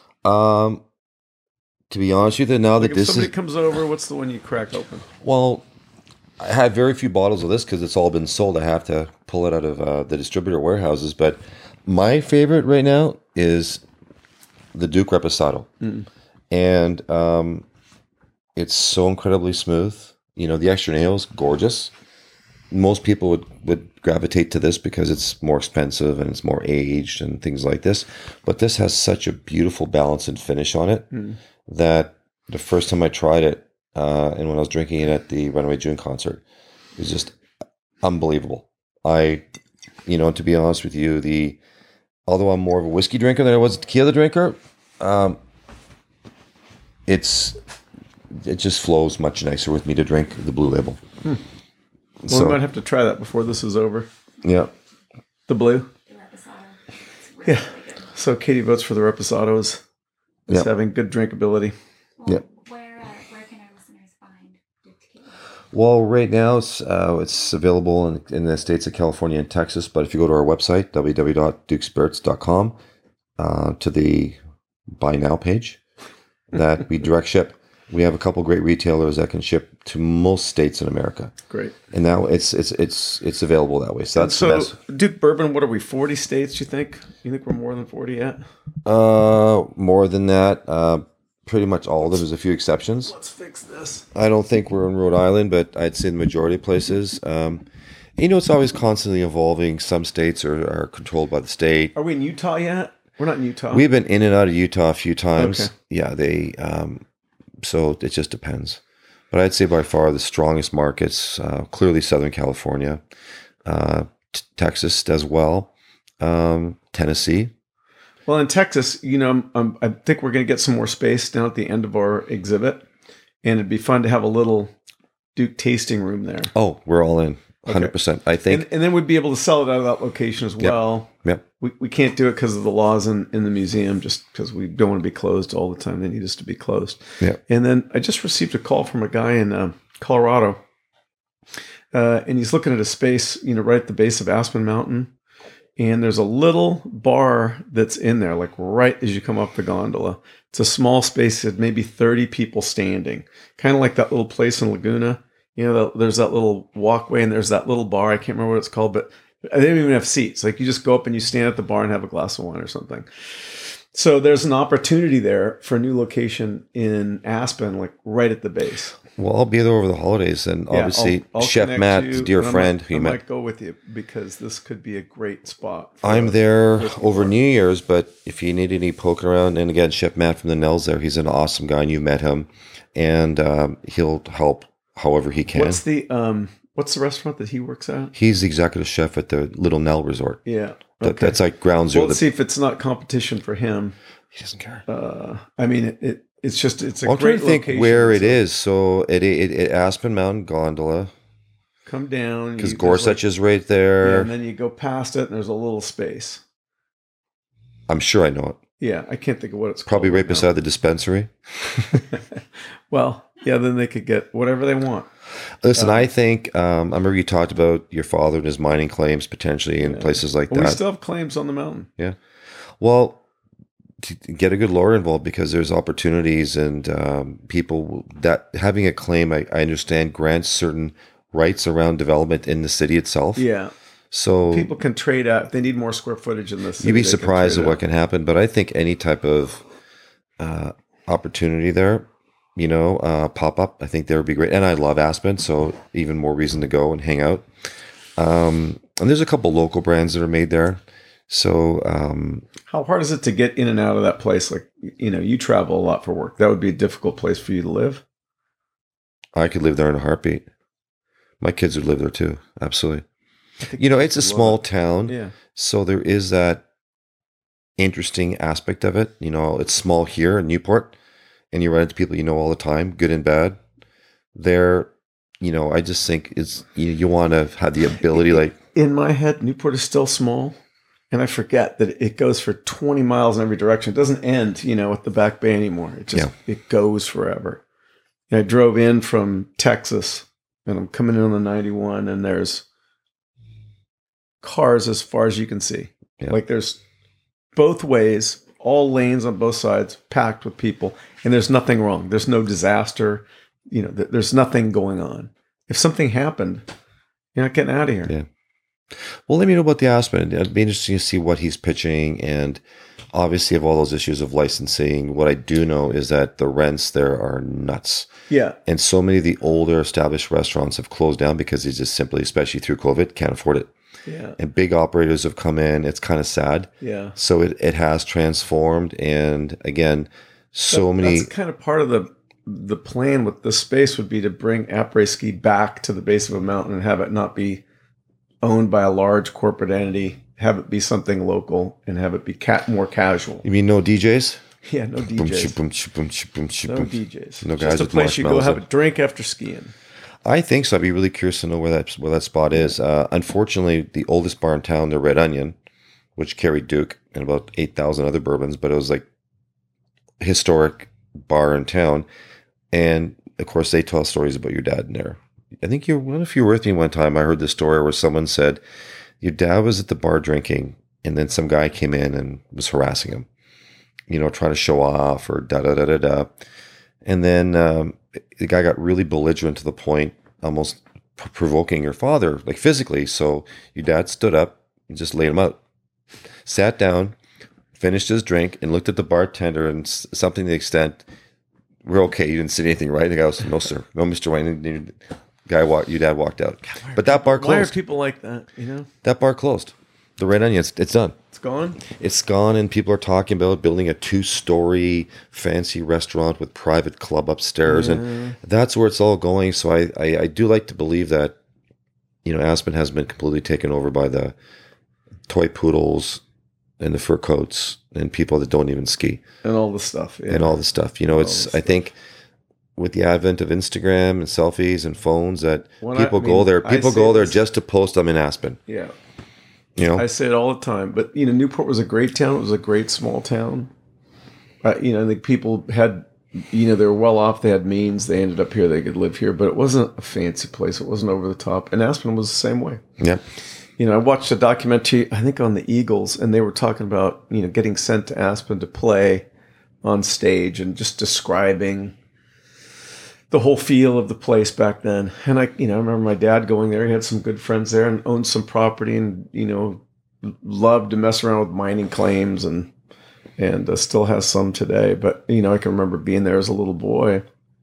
To be honest with you, now Like that if this somebody is... comes over, what's the one you crack open? Well, I have very few bottles of this because it's all been sold. I have to pull it out of the distributor warehouses. But my favorite right now is the Duke Reposado. And it's so incredibly smooth. You know, the extra nails, gorgeous. Most people would gravitate to this because it's more expensive and it's more aged and things like this. But this has such a beautiful balance and finish on it that the first time I tried it, and when I was drinking it at the Runaway June concert, it was just unbelievable. To be honest with you, although I'm more of a whiskey drinker than I was a tequila drinker, it just flows much nicer with me to drink the Blue Label. Well, we might have to try that before this is over. Yeah. The blue. The Reposado. It's really, Yeah. really good. So Katie votes for the Reposados. It's having good drinkability. Well, Yep. Where can our listeners find the tequila? Well, right now it's available in the states of California and Texas. But if you go to our website, www.dukespirits.com, to the Buy Now page, that we direct ship. We have a couple great retailers that can ship to most states in America. Great. And now it's available that way. So that's the best. Duke Bourbon, what are we, 40 states, you think? You think we're more than 40 yet? More than that. Pretty much all of them. There's a few exceptions. Let's fix this. I don't think we're in Rhode Island, but I'd say the majority of places. It's always constantly evolving. Some states are controlled by the state. Are we in Utah yet? We're not in Utah. We've been in and out of Utah a few times. Okay. Yeah, so it just depends. But I'd say by far the strongest markets, clearly Southern California, Texas as well, Tennessee. Well, in Texas, I think we're going to get some more space down at the end of our exhibit. And it'd be fun to have a little Duke tasting room there. Oh, we're all in. 100%. I think. And then we'd be able to sell it out of that location as well. Yep. We can't do it because of the laws in the museum, just because we don't want to be closed all the time. They need us to be closed. Yeah. And then I just received a call from a guy in Colorado, and he's looking at a space, right at the base of Aspen Mountain. And there's a little bar that's in there, like right as you come up the gondola. It's a small space that maybe 30 people standing, kind of like that little place in Laguna. There's that little walkway and there's that little bar. I can't remember what it's called, but they don't even have seats. Like you just go up and you stand at the bar and have a glass of wine or something. So there's an opportunity there for a new location in Aspen, like right at the base. Well, I'll be there over the holidays, and obviously I'll Chef Matt, you, dear friend, who I you met. might go with you because this could be a great spot. I'm there over New Year's, but if you need any poking around, and again, Chef Matt from the Nels there, he's an awesome guy, and you met him, and he'll help however he can. What's the restaurant that he works at? He's the executive chef at the Little Nell Resort. Yeah. Okay. That's like ground zero. Well, let's see if it's not competition for him. He doesn't care. It's a I'm trying great to think location, where it is. So it Aspen Mountain Gondola. Come down. Because Gorsuch is right there. Yeah, and then you go past it and there's a little space. I'm sure I know it. Yeah, I can't think of what it's called. Probably right beside the dispensary. Well, yeah, then they could get whatever they want. Listen, I think, I remember you talked about your father and his mining claims potentially in places like that. We still have claims on the mountain. Yeah. Well, to get a good lawyer involved because there's opportunities and people that having a claim, I understand, grants certain rights around development in the city itself. Yeah. So people can trade out. If they need more square footage in this. You'd be surprised at what can happen. But I think any type of opportunity there, pop up, I think that would be great. And I love Aspen, so even more reason to go and hang out. And there's a couple local brands that are made there. So how hard is it to get in and out of that place? Like, you travel a lot for work. That would be a difficult place for you to live. I could live there in a heartbeat. My kids would live there too. Absolutely. It's a small town. Yeah. So there is that interesting aspect of it. It's small here in Newport and you run into people all the time, good and bad. There, I just think it's, you want to have the ability, like. In my head, Newport is still small. and I forget that it goes for 20 miles in every direction. It doesn't end, at the Back Bay anymore. It just it goes forever. And I drove in from Texas, and I'm coming in on the 91, and there's cars as far as you can see. Yeah. Like there's both ways, all lanes on both sides, packed with people, and there's nothing wrong. There's no disaster. There's nothing going on. If something happened, you're not getting out of here. Yeah. Well, let me know about the Aspen. It'd be interesting to see what he's pitching, and obviously of all those issues of licensing. What I do know is that the rents there are nuts. Yeah. And so many of the older established restaurants have closed down because they just simply, especially through COVID, can't afford it. Yeah. And big operators have come in. It's kind of sad. Yeah. So it has transformed. And again, many. That's kind of part of the plan with this space would be to bring après ski back to the base of a mountain and have it not be owned by a large corporate entity, have it be something local, and have it be more casual. You mean no DJs? Yeah, no DJs. Boom, shoop, boom, shoop, boom, shoop, boom, shoop, No boom. DJs. No guys Just a with place you go marshmallows have up. a drink after skiing. I think so. I'd be really curious to know where that spot is. Unfortunately, the oldest bar in town, the Red Onion, which carried Duke and about 8,000 other bourbons, but it was like a historic bar in town. And of course, they tell stories about your dad in there. I think if you were with me one time, I heard the story where someone said your dad was at the bar drinking, and then some guy came in and was harassing him, trying to show off or da-da-da-da-da. And then the guy got really belligerent to the point, almost provoking your father, like physically. So your dad stood up and just laid him out, sat down, finished his drink, and looked at the bartender and something to the extent, "We're okay. You didn't see anything, right?" The guy was, "No, sir. No, Mr. Wayne." Your dad walked out. But that bar closed. Why are people like that? That bar closed. The Red Onion, it's done. It's gone? It's gone, and people are talking about building a 2-story fancy restaurant with private club upstairs, and that's where it's all going. So I do like to believe that, Aspen has been completely taken over by the toy poodles and the fur coats and people that don't even ski. And all the stuff. Yeah. And all the stuff. I think with the advent of Instagram and selfies and phones that people go there just to post them in Aspen. Yeah. You know, I say it all the time, but Newport was a great town. It was a great small town. I think people had, they were well off. They had means. They ended up here. They could live here, but it wasn't a fancy place. It wasn't over the top. And Aspen was the same way. Yeah. I watched a documentary, I think on the Eagles, and they were talking about, getting sent to Aspen to play on stage and just describing the whole feel of the place back then. And I remember my dad going there. He had some good friends there and owned some property and, loved to mess around with mining claims and still has some today. But, I can remember being there as a little boy.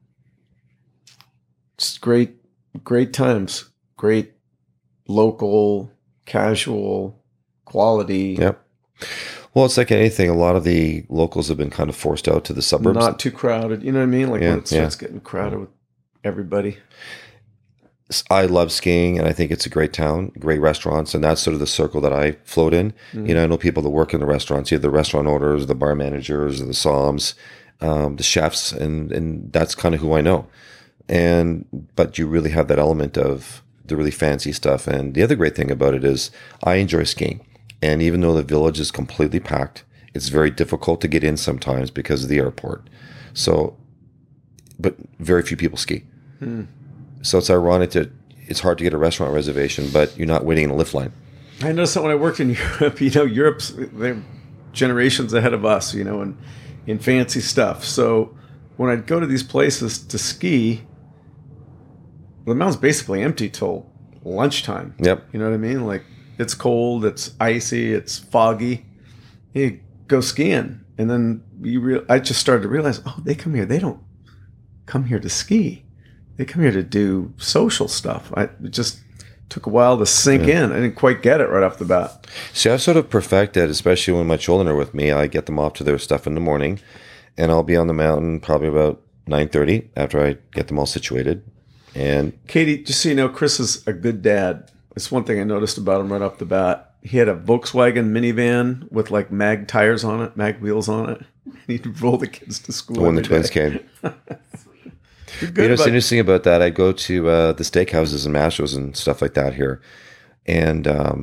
Just great times, great local, casual, quality. Yep. Well, it's like anything. A lot of the locals have been kind of forced out to the suburbs. Not too crowded. You know what I mean? Like Yeah, when it starts getting crowded with everybody. I love skiing, and I think it's a great town, great restaurants, and that's sort of the circle that I float in. I know people that work in the restaurants. You have the restaurant owners, the bar managers, the somms, the chefs, and that's kind of who I know. But you really have that element of the really fancy stuff. And the other great thing about it is I enjoy skiing. And even though the village is completely packed, it's very difficult to get in sometimes because of the airport. So, but very few people ski. So it's ironic it's hard to get a restaurant reservation, but you're not waiting in a lift line. I noticed that when I worked in Europe, they're generations ahead of us, in fancy stuff. So when I'd go to these places to ski, the mountain's basically empty till lunchtime. Yep. You know what I mean? Like, it's cold, it's icy, it's foggy. You go skiing. And then I just started to realize, they come here. They don't come here to ski. They come here to do social stuff. It just took a while to sink in. I didn't quite get it right off the bat. See, I've sort of perfected, especially when my children are with me, I get them off to their stuff in the morning, and I'll be on the mountain probably about 9:30 after I get them all situated. And Katie, just so you know, Chris is a good dad. It's one thing I noticed about him right off the bat. He had a Volkswagen minivan with like mag tires on it, mag wheels on it. He'd roll the kids to school when the every twins day. came. You're good What's about- interesting about that, I go to the steakhouses and Masters and stuff like that here. And,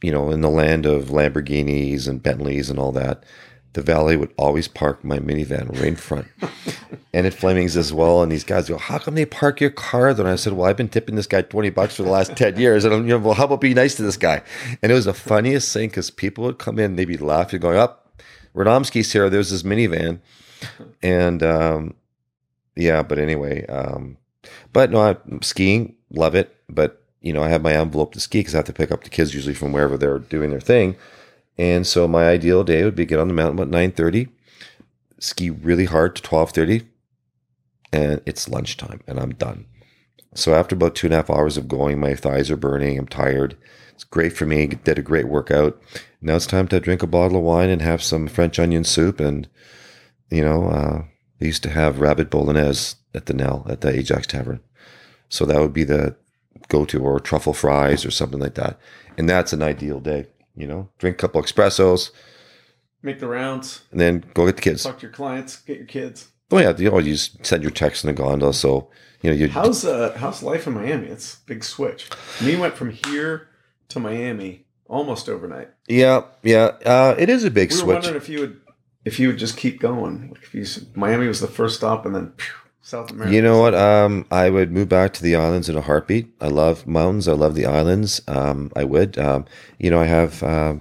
in the land of Lamborghinis and Bentleys and all that, the valet would always park my minivan right in front. And at Fleming's as well. And these guys go, how come they park your car? Then I said, well, I've been tipping this guy $20 for the last 10 years. And I'm, well, how about be nice to this guy? And it was the funniest thing because people would come in, they'd be laughing, going, up, Radomski's here. There's this minivan. And but anyway, but no, I'm skiing, love it. But, I have my envelope to ski because I have to pick up the kids usually from wherever they're doing their thing. And so my ideal day would be get on the mountain about 9:30, ski really hard to 12:30, and it's lunchtime, and I'm done. So after about 2.5 hours of going, my thighs are burning, I'm tired. It's great for me, did a great workout. Now it's time to drink a bottle of wine and have some French onion soup, and, I used to have rabbit bolognese at the Nell, at the Ajax Tavern. So that would be the go-to, or truffle fries or something like that. And that's an ideal day. Drink a couple espressos, make the rounds, and then go get the kids. Talk to your clients, get your kids. Oh yeah, you just send your text in a gondola. So you. How's life in Miami? It's a big switch. Me went from here to Miami almost overnight. Yeah. It is a big switch. We were wondering if you would just keep going. Like if Miami was the first stop, and then South America. You know what? I would move back to the islands in a heartbeat. I love mountains. I love the islands. I would. I have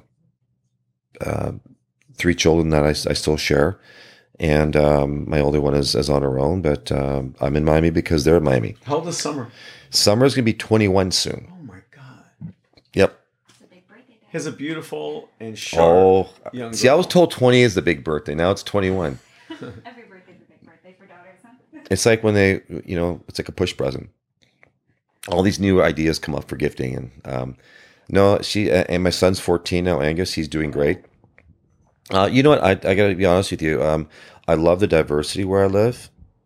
3 children that I still share, and my older one is on her own. But I'm in Miami because they're in Miami. How old is Summer? Summer's gonna be 21 soon. Oh my God. Yep. He has a beautiful and sharp young girl. See, I was told 20 is the big birthday. Now it's 21. Every birthday's a big birthday for daughters, huh? It's like when they, it's like a push present. All these new ideas come up for gifting. And no, she, and my son's 14 now, Angus, he's doing great. You know what? I got to be honest with you. I love the diversity where I live.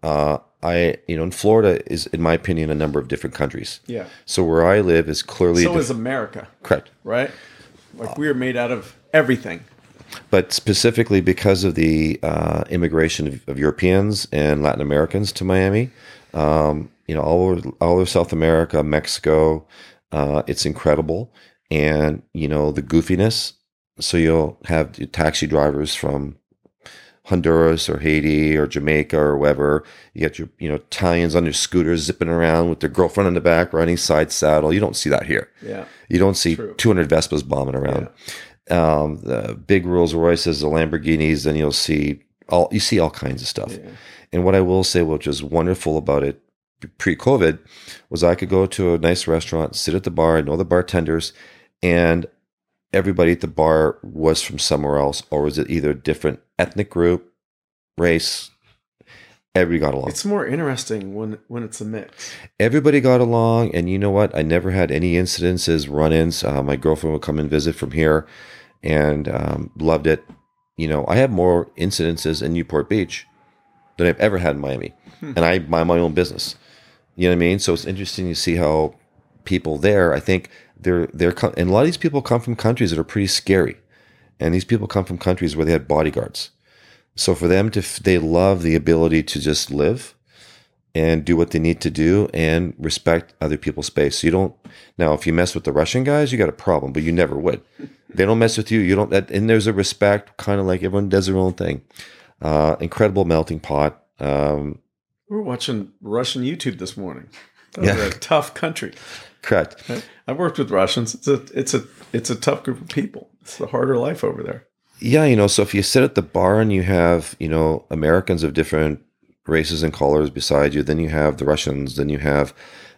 In Florida is, in my opinion, a number of different countries. Yeah. So where I live is clearly. So is America. Correct. Right? Like we are made out of everything. But specifically because of the immigration of Europeans and Latin Americans to Miami, all over South America, Mexico, it's incredible. And, the goofiness. So you'll have taxi drivers from Honduras or Haiti or Jamaica or wherever. You get your, Italians on their scooters zipping around with their girlfriend in the back riding side saddle. You don't see that here. Yeah. You don't see True. 200 Vespas bombing around. Yeah. The big Rolls Royces, the Lamborghinis, then you see all kinds of stuff. Yeah. And what I will say, which is wonderful about it pre-COVID, was I could go to a nice restaurant, sit at the bar, I know the bartenders, and everybody at the bar was from somewhere else, or was it either a different ethnic group, race? Everybody got along. It's more interesting when it's a mix. Everybody got along, and you know what? I never had any incidences, run-ins. My girlfriend would come and visit from here, and loved it. I have more incidences in Newport Beach than I've ever had in Miami, and I mind my own business. You know what I mean? So it's interesting to see how people there, I think they're and a lot of these people come from countries that are pretty scary, and these people come from countries where they had bodyguards. So for them they love the ability to just live and do what they need to do and respect other people's space. So you don't, now if you mess with the Russian guys, you got a problem, but you never would. They don't mess with you. You don't, and there's a respect, kind of like everyone does their own thing. Incredible melting pot. We were watching Russian YouTube this morning. They're a tough country. Correct. I've worked with Russians. It's a tough group of people. It's a harder life over there. Yeah, so if you sit at the bar and you have, Americans of different races and colors beside you, then you have the Russians, then you have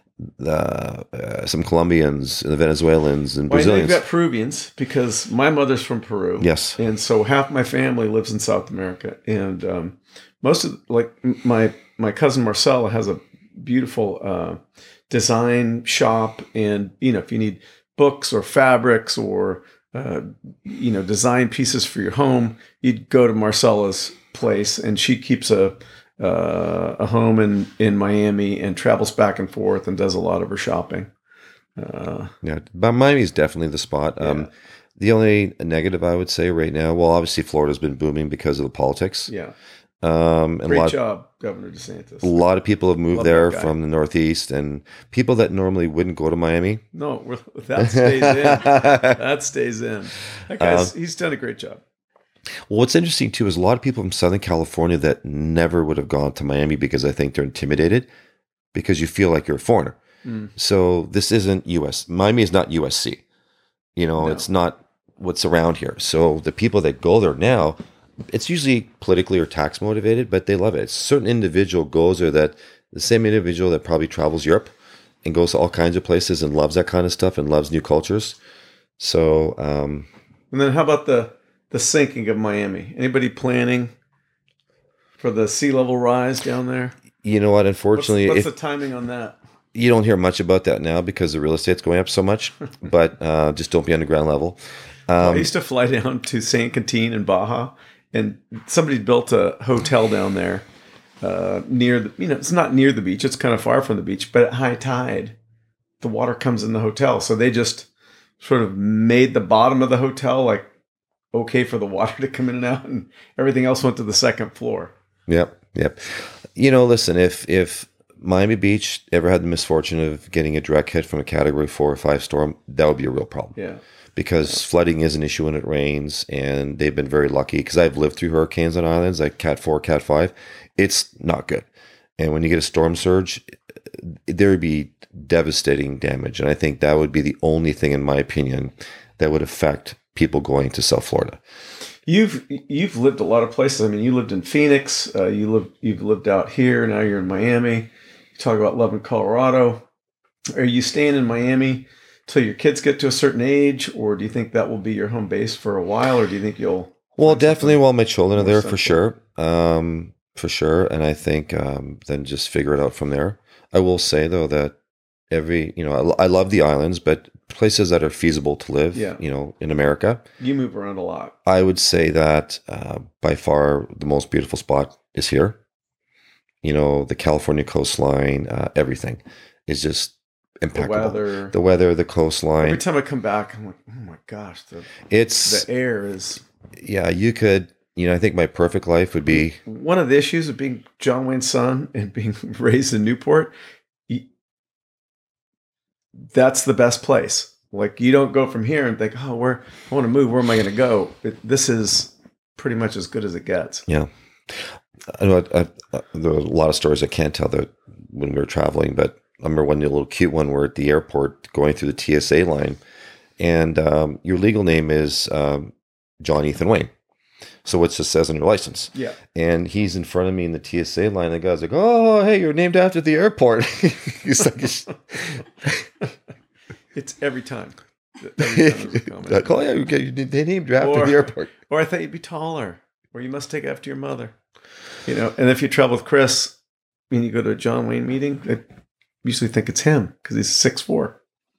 some Colombians, the Venezuelans, and Brazilians. You've got Peruvians because my mother's from Peru. Yes. And so half my family lives in South America. And most of, like, my cousin Marcella has a beautiful design shop. And, if you need books or fabrics or design pieces for your home, you'd go to Marcella's place, and she keeps a home in Miami and travels back and forth and does a lot of her shopping. But Miami is definitely the spot. Yeah. The only negative I would say right now, well, obviously Florida's been booming because of the politics. Yeah. And Great job, Governor DeSantis. a lot of people have moved Love there that guy. from the Northeast, and people that normally wouldn't go to Miami. No, that stays in. That stays in. That guy's he's done a great job. Well, what's interesting too is a lot of people from Southern California that never would have gone to Miami because I think they're intimidated because you feel like you're a foreigner. So this isn't US. Miami is not USC. It's not what's around here. So the people that go there now, it's usually politically or tax motivated, but they love it. A certain individual goes there that the same individual that probably travels Europe and goes to all kinds of places and loves that kind of stuff and loves new cultures. So, And then how about the sinking of Miami? Anybody planning for the sea level rise down there? you know what? Unfortunately, What's the timing on that? you don't hear much about that now because the real estate's going up so much, but just don't be on the ground level. I used to fly down to San Quintin in Baja, and somebody built a hotel down there near the, it's not near the beach. It's kind of far from the beach, but at high tide, the water comes in the hotel. So they just sort of made the bottom of the hotel like okay for the water to come in and out, and everything else went to the second floor. Yep. Listen, if Miami Beach ever had the misfortune of getting a direct hit from a Category 4 or 5 storm, that would be a real problem. Yeah. Because flooding is an issue when it rains, and they've been very lucky because I've lived through hurricanes on islands like Cat 4, Cat 5. It's not good. And when you get a storm surge, there would be devastating damage. And I think that would be the only thing, in my opinion, that would affect people going to South Florida. You've lived a lot of places. I mean, you lived in Phoenix. You've lived out here. Now you're in Miami. You talk about loving Colorado. Are you staying in Miami till your kids get to a certain age, or do you think that will be your home base for a while, or do you think you'll? Well, definitely while my children are there, central? for sure. And I think then just figure it out from there. I will say though that I love the islands, but places that are feasible to live, in America. You move around a lot. I would say that by far the most beautiful spot is here. The California coastline, everything is just impeccable. The weather, the coastline. Every time I come back, I'm like, oh my gosh, the air is. Yeah, you could. I think my perfect life would be. One of the issues of being John Wayne's son and being raised in Newport, that's the best place. Like, you don't go from here and think, I want to move. Where am I going to go? This is pretty much as good as it gets. Yeah. I know there are a lot of stories I can't tell that when we were traveling, but I remember one little cute one where at the airport going through the TSA line, and your legal name is John Ethan Wayne. So what just says on your license. Yeah. And he's in front of me in the TSA line. The guy's like, oh, hey, you're named after the airport. He's like, it's every time. Like, oh, yeah, they named you after the airport. Or I thought you'd be taller. Or you must take after your mother. And if you travel with Chris, when you go to a John Wayne meeting, I usually think it's him because he's 6'4".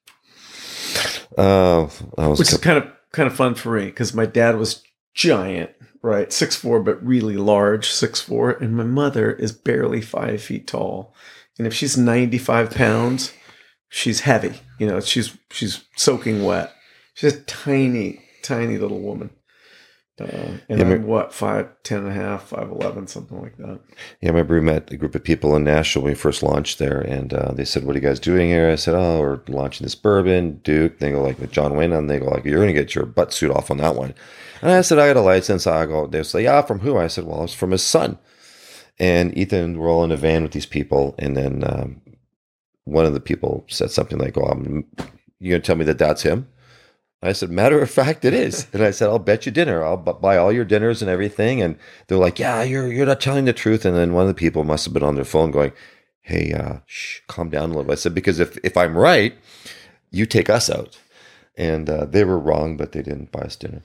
Which is kind of fun for me because my dad was giant, right? 6'4", but really large, 6'4", and my mother is barely 5 feet tall. And if she's 95 pounds, she's heavy. She's soaking wet. She's a tiny, tiny little woman. And I'm 5'10" and a half, 5'11", something like that. Yeah, I remember we met a group of people in Nashville when we first launched there, and they said, "What are you guys doing here?" I said, "Oh, we're launching this bourbon, Duke." They go like with John Wayne, and they go like, "You're going to get your butt suit off on that one." And I said, "I got a license." They say, "Yeah, from who?" I said, "Well, it's from his son." And Ethan, we're all in a van with these people, and then one of the people said something like, "Oh, you going to tell me that that's him?" I said, "Matter of fact, it is." And I said, "I'll bet you dinner. I'll buy all your dinners and everything." And they're like, "Yeah, you're not telling the truth." And then one of the people must have been on their phone going, "Hey, calm down a little bit." I said, "Because if I'm right, you take us out." And they were wrong, but they didn't buy us dinner.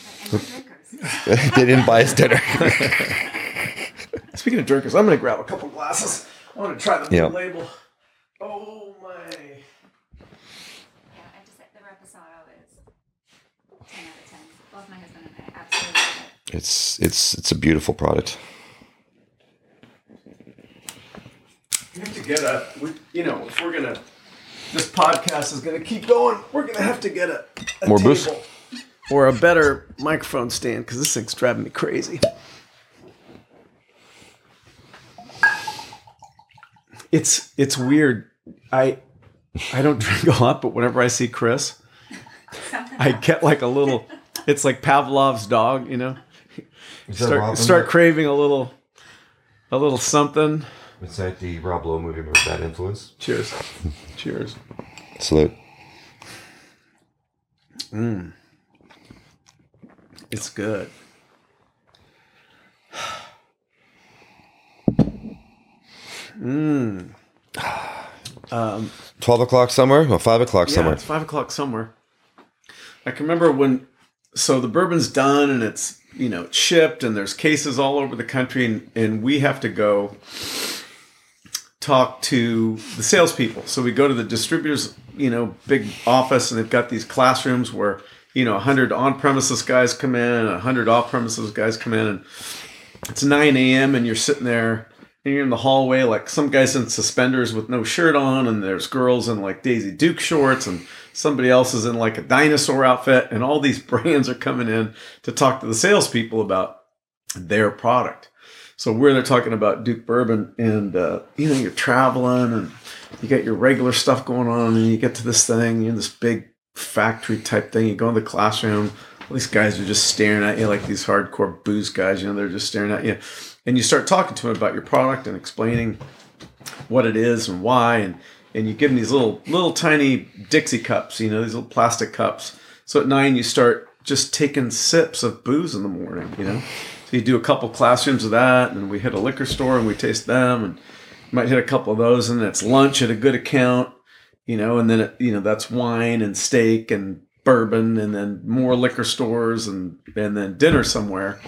They didn't buy us dinner. Speaking of drinkers, I'm going to grab a couple glasses. I want to try the new label. Oh my. I just said the Reposado is 10 out of 10. Both my husband and I absolutely love it. It's a beautiful product. We have to get if we're going to, this podcast is going to keep going, we're going to have to get a more table boost or a better microphone stand because this thing's driving me crazy. It's weird. I don't drink a lot, but whenever I see Chris, I get like a little. It's like Pavlov's dog, you know. Start craving a little something. It's like the Rob Lowe movie with that influence. Cheers. Cheers. Salute. It's good. 12 o'clock somewhere? Well, 5 o'clock somewhere. It's 5 o'clock somewhere. I can remember when, so the bourbon's done and it's, you know, it's shipped and there's cases all over the country and we have to go talk to the salespeople. So we go to the distributor's, you know, big office and they've got these classrooms where, you know, 100 on-premises guys come in and 100 off-premises guys come in and it's 9 a.m. and you're sitting there and you're in the hallway, like some guys in suspenders with no shirt on and there's girls in like Daisy Duke shorts and somebody else is in like a dinosaur outfit and all these brands are coming in to talk to the salespeople about their product. So we're there talking about Duke Bourbon and, you know, you're traveling and you got your regular stuff going on and you get to this thing, you're in this big factory type thing. You go in the classroom, all these guys are just staring at you like these hardcore booze guys, you know, they're just staring at you. And you start talking to them about your product and explaining what it is and why. And you give them these little tiny Dixie cups, you know, these little plastic cups. So at 9, you start just taking sips of booze in the morning, you know. So you do a couple classrooms of that, and we hit a liquor store and we taste them, and you might hit a couple of those, and it's lunch at a good account, you know, and then, you know, that's wine and steak and bourbon, and then more liquor stores, and then dinner somewhere.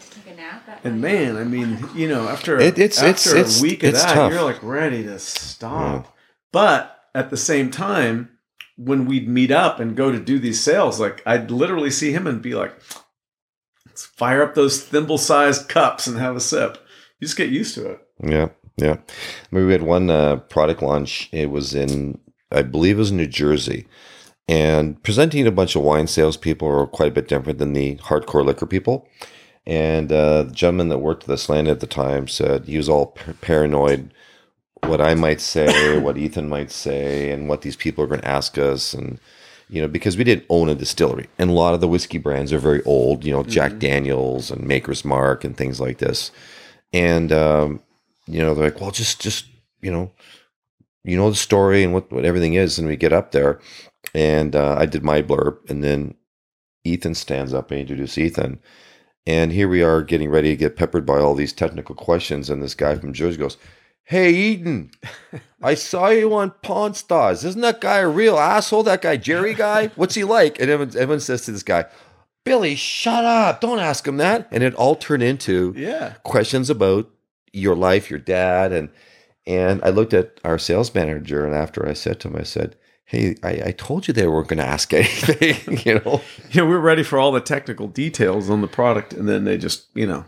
And man, I mean, you know, after a week of that, tough. You're like ready to stop. Yeah. But at the same time, when we'd meet up and go to do these sales, like I'd literally see him and be like, let's fire up those thimble-sized cups and have a sip. You just get used to it. Yeah. I mean, we had one product launch. It was in, I believe it was New Jersey. And presenting a bunch of wine salespeople are quite a bit different than the hardcore liquor people. And the gentleman that worked at this land at the time said he was all paranoid what I might say, what Ethan might say, and what these people are going to ask us. And, you know, because we didn't own a distillery. And a lot of the whiskey brands are very old, you know, Jack Daniels and Maker's Mark and things like this. And, you know, they're like, well, just you know the story and what everything is. And we get up there and I did my blurb. And then Ethan stands up and introduces Ethan. And here we are getting ready to get peppered by all these technical questions. And this guy from Jersey goes, hey, Eden, I saw you on Pawn Stars. Isn't that guy a real asshole, that guy Jerry guy? What's he like? And everyone says to this guy, Billy, shut up. Don't ask him that. And it all turned into questions about your life, your dad. And I looked at our sales manager, and after I said to him, I said, hey, I told you they weren't going to ask anything, you know. Yeah, we're ready for all the technical details on the product, and then they just, you know,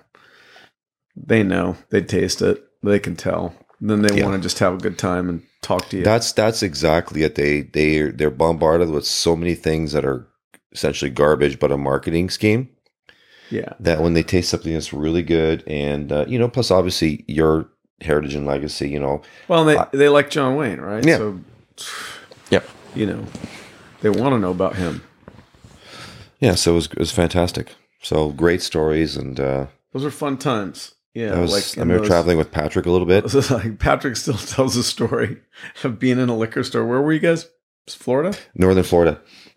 they know, they taste it, they can tell. And then they want to just have a good time and talk to you. That's exactly it. They're bombarded with so many things that are essentially garbage, but a marketing scheme. Yeah. That when they taste something that's really good, and you know, plus obviously your heritage and legacy, you know. Well, they like John Wayne, right? Yeah. So, yep. You know, they want to know about him. Yeah, so it was fantastic. So great stories, and those are fun times. Yeah, I remember traveling with Patrick a little bit. Like Patrick still tells a story of being in a liquor store. Where were you guys? Florida? Northern Florida.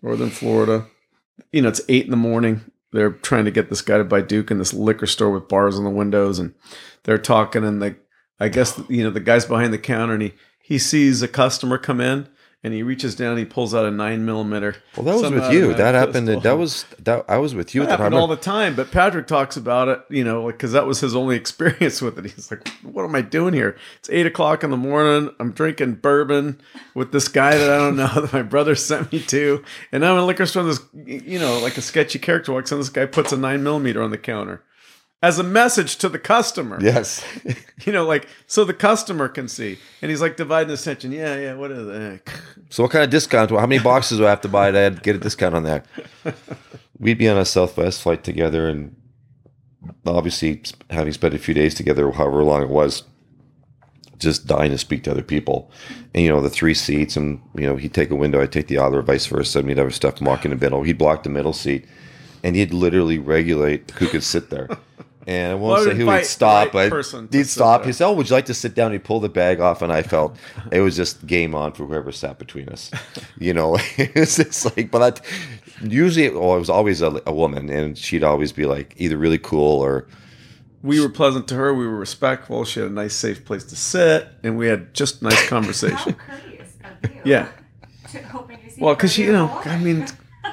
You know, it's 8 a.m. They're trying to get this guy to buy Duke in this liquor store with bars on the windows, and they're talking, and I guess, you know, the guy's behind the counter, and he sees a customer come in, and he reaches down, he pulls out a 9mm. Well, that was with you. That happened. I was with you at the time. That happened all the time, but Patrick talks about it, you know, because that was his only experience with it. He's like, what am I doing here? It's 8 o'clock in the morning. I'm drinking bourbon with this guy that I don't know that my brother sent me to. And I'm in a liquor store, this, you know, like a sketchy character walks in, this guy puts a 9mm on the counter as a message to the customer. Yes. You know, like, so the customer can see. And he's like dividing his attention. Yeah, what is that? So what kind of discount? How many boxes do I have to buy to get a discount on that? We'd be on a Southwest flight together, and obviously having spent a few days together, however long it was, just dying to speak to other people. And, you know, the 3 seats, and, you know, he'd take a window, I'd take the other, or vice versa, and we'd have stuff walking in the middle. He'd block the middle seat, and he'd literally regulate who could sit there. And I won't say who would stop, but he'd stop. He'd say, "Oh, would you like to sit down?" He'd pull the bag off, and I felt it was just game on for whoever sat between us. You know, it's just like, but usually, it was always a woman, and she'd always be like either really cool or. We were pleasant to her. We were respectful. She had a nice, safe place to sit, and we had just nice conversation. How courteous of you. Yeah. Hoping to see Well, because you know, water. I mean,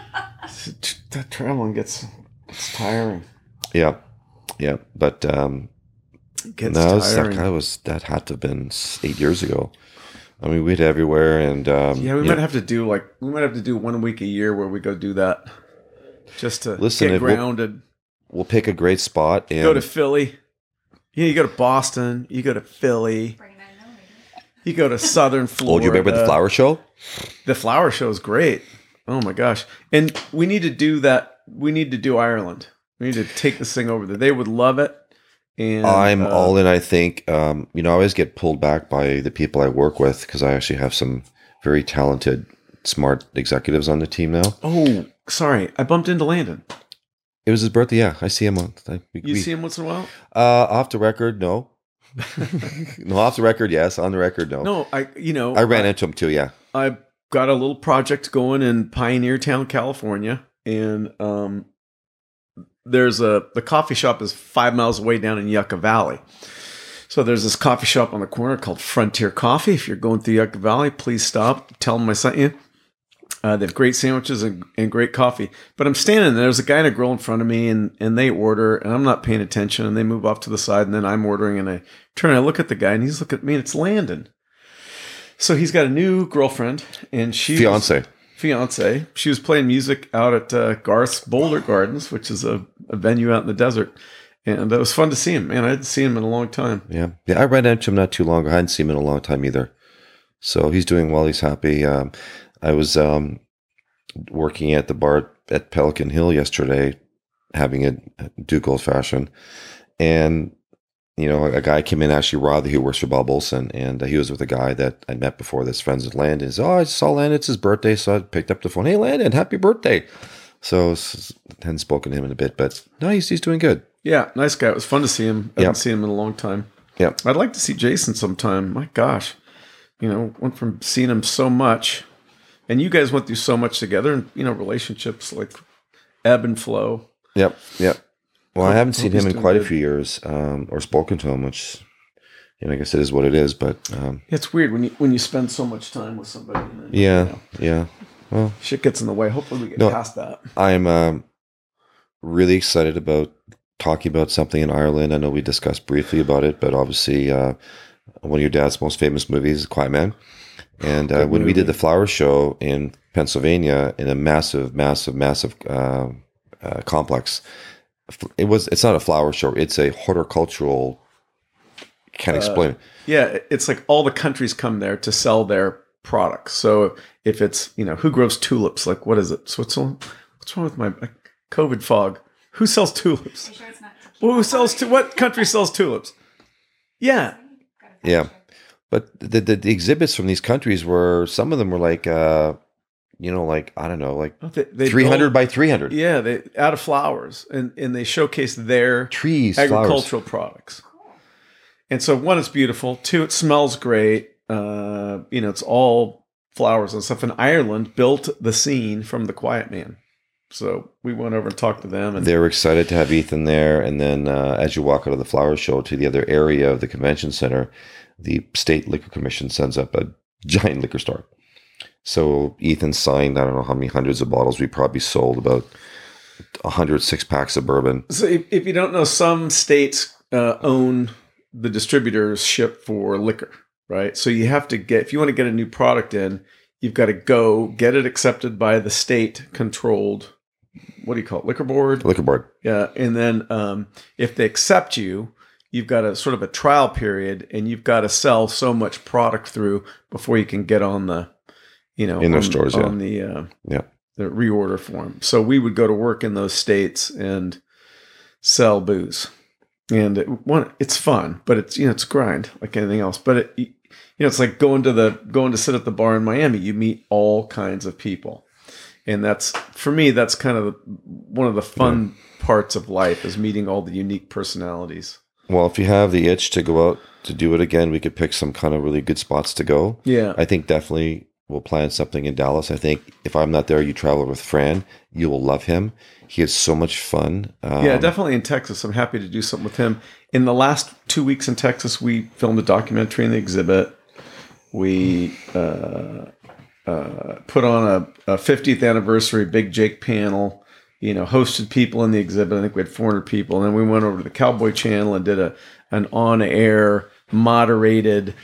that traveling it's tiring. Yeah, yeah, but It gets that tiring. that had to have been 8 years ago. I mean, we'd everywhere, and Yeah, we might have to do 1 week a year where we go do that, just to Listen, get if we'll- grounded. we'll pick a great spot and Go to Philly. Yeah, you go to Boston. You go to Philly. Bring 9mm. You go to Southern Oh, Florida. do you remember the flower show? The flower show is great. Oh my gosh! And we need to do that. We need to do Ireland. We need to take this thing over there. They would love it. And I'm all in. I think you know, I always get pulled back by the people I work with because I actually have some very talented, smart executives on the team now. Oh, sorry, I bumped into Landon. It was his birthday. Yeah, I see him on. You see him once in a while? Off the record, no. No, off the record, yes. On the record, no. No, I ran into him too. Yeah. I got a little project going in Pioneer Town, California, and there's the coffee shop is 5 miles away down in Yucca Valley. So there's this coffee shop on the corner called Frontier Coffee. If you're going through Yucca Valley, please stop. Tell them I sent you. They have great sandwiches and great coffee. But I'm standing there. There's a guy and a girl in front of me, and they order, and I'm not paying attention, and they move off to the side, and then I'm ordering, and I turn and I look at the guy, and he's looking at me, and it's Landon. So he's got a new girlfriend, and fiance. She was playing music out at Garth's Boulder Gardens, which is a venue out in the desert. And it was fun to see him. Man, I hadn't seen him in a long time. Yeah. Yeah, I ran into him not too long ago. I hadn't seen him in a long time either. So he's doing well. He's happy. I was working at the bar at Pelican Hill yesterday, having a Duke Old Fashioned. And, you know, a guy came in, actually, Rod, who works for Bob Olson, and he was with a guy that I met before that's friends with Landon. He said, "Oh, I saw Landon. It's his birthday." So I picked up the phone. "Hey, Landon, happy birthday." So I hadn't spoken to him in a bit, but no, he's doing good. Yeah, nice guy. It was fun to see him. I haven't seen him in a long time. Yeah. I'd like to see Jason sometime. My gosh. You know, went from seeing him so much. And you guys went through so much together, and, you know, relationships like ebb and flow. Yep. Well, I haven't seen him in quite a good. few years, or spoken to him, which, you know, I guess it is what it is. But It's weird when you spend so much time with somebody. And then, yeah, you know, yeah. Well, shit gets in the way. Hopefully we get No. past that. I'm really excited about talking about something in Ireland. I know we discussed briefly about it, but obviously one of your dad's most famous movies is Quiet Man. And when we did the flower show in Pennsylvania in a massive complex, it's not a flower show. It's a horticultural, can't explain it. Yeah, it's like all the countries come there to sell their products. So if it's, you know, who grows tulips? Like, what is it? Switzerland? What's wrong with my COVID fog? Who sells tulips? Are you sure it's not Well, what country sells tulips? Yeah. Yeah. But the exhibits from these countries were, some of them were like, you know, like, I don't know, like They 300 build- by 300. Yeah, they out of flowers, and they showcase their Trees, flowers. agricultural products. And so, one, it's beautiful. Two, it smells great. You know, it's all flowers and stuff. And Ireland built the scene from The Quiet Man. So we went over and talked to them. And They were excited to have Ethan there. And then as you walk out of the flower show to the other area of the convention center, the state liquor commission sends up a giant liquor store. So Ethan signed, I don't know how many hundreds of bottles. We probably sold about 100 6-packs of bourbon. so if you don't know, some states own the distributorship for liquor, right? So you have to if you want to get a new product in, you've got to go get it accepted by the state controlled, what do you call it? Liquor board? Liquor board. Yeah. And then if they accept you, you've got a sort of a trial period, and you've got to sell so much product through before you can get on the, you know, In their stores, on the Yeah. the reorder form. So we would go to work in those states and sell booze. And it's fun, but it's it's a grind like anything else. But it's like going to sit at the bar in Miami. You meet all kinds of people, and that's for me. That's kind of one of the fun parts of life is meeting all the unique personalities. Well, if you have the itch to go out to do it again, we could pick some kind of really good spots to go. Yeah, I think definitely we'll plan something in Dallas. I think if I'm not there, you travel with Fran. You will love him. He has so much fun. Yeah, definitely in Texas. I'm happy to do something with him. In the last 2 weeks in Texas, we filmed a documentary in the exhibit. We put on a 50th anniversary Big Jake panel, hosted people in the exhibit. I think we had 400 people. And then we went over to the Cowboy Channel and did an on-air, moderated,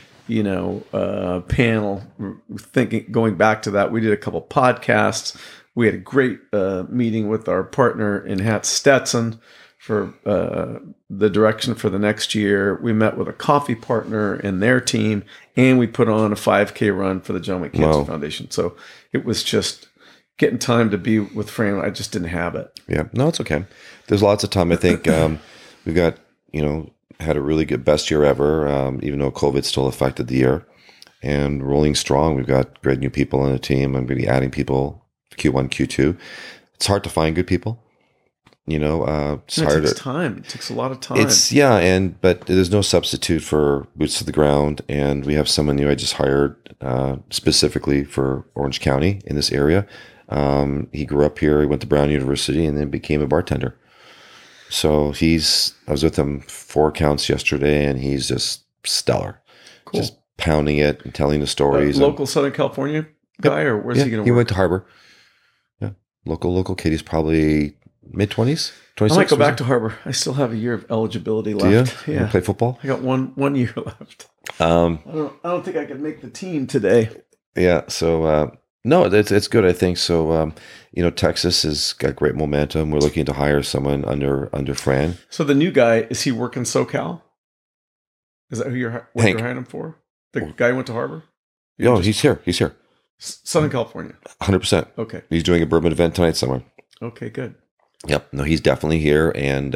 panel. Going back to that, we did a couple podcasts. We had a great meeting with our partner in Hat Stetson for the direction for the next year. We met with a coffee partner and their team, and we put on a 5K run for the John Wayne Cancer Foundation. So it was just getting time to be with Fran. I just didn't have it. Yeah, no, it's okay. There's lots of time. I think we got, had a really good best year ever, even though COVID still affected the year. And rolling strong. We've got great new people on the team. I'm going to be adding people Q1, Q2. It's hard to find good people. It's hard. It takes time. It takes a lot of time. But there's no substitute for boots to the ground. And we have someone new I just hired specifically for Orange County in this area. He grew up here. He went to Brown University and then became a bartender. So I was with him 4 counts yesterday, and he's just stellar. Cool. Just pounding it and telling the stories. Local Southern California guy, or where's he going to work? He went to Harbor. Yeah, local kid. He's probably mid-20s. I might go back to Harbor. I still have a year of eligibility left. Do you? Yeah. Play football? I got one year left. I don't think I could make the team today. Yeah. So no, it's good. I think so. Texas has got great momentum. We're looking to hire someone under Fran. So the new guy, is he working SoCal? Is that who you're hiring him for? The guy who went to Harbor? No, he's here. He's here. Southern California. 100%. Okay. He's doing a bourbon event tonight somewhere. Okay, good. Yep. No, he's definitely here. And,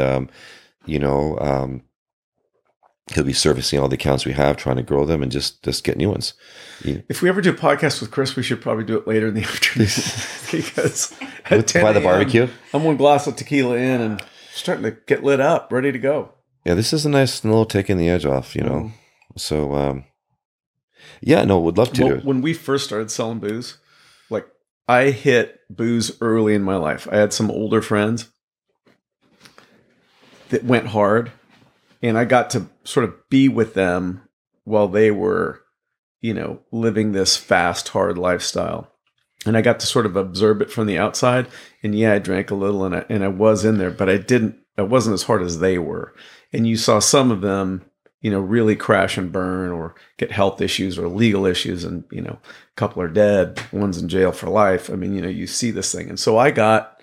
he'll be servicing all the accounts we have, trying to grow them and just get new ones. If we ever do a podcast with Chris, we should probably do it later in the afternoon. Because at 10 by the barbecue, I'm 1 glass of tequila in and starting to get lit up, ready to go. Yeah, this is a nice little taking the edge off, So, would love to do it. When we first started selling booze, I hit booze early in my life. I had some older friends that went hard, and I got to sort of be with them while they were, living this fast, hard lifestyle. And I got to sort of observe it from the outside. And I drank a little and I was in there, but I wasn't as hard as they were. And you saw some of them, really crash and burn or get health issues or legal issues. And, a couple are dead, one's in jail for life. I mean, you see this thing. And so I got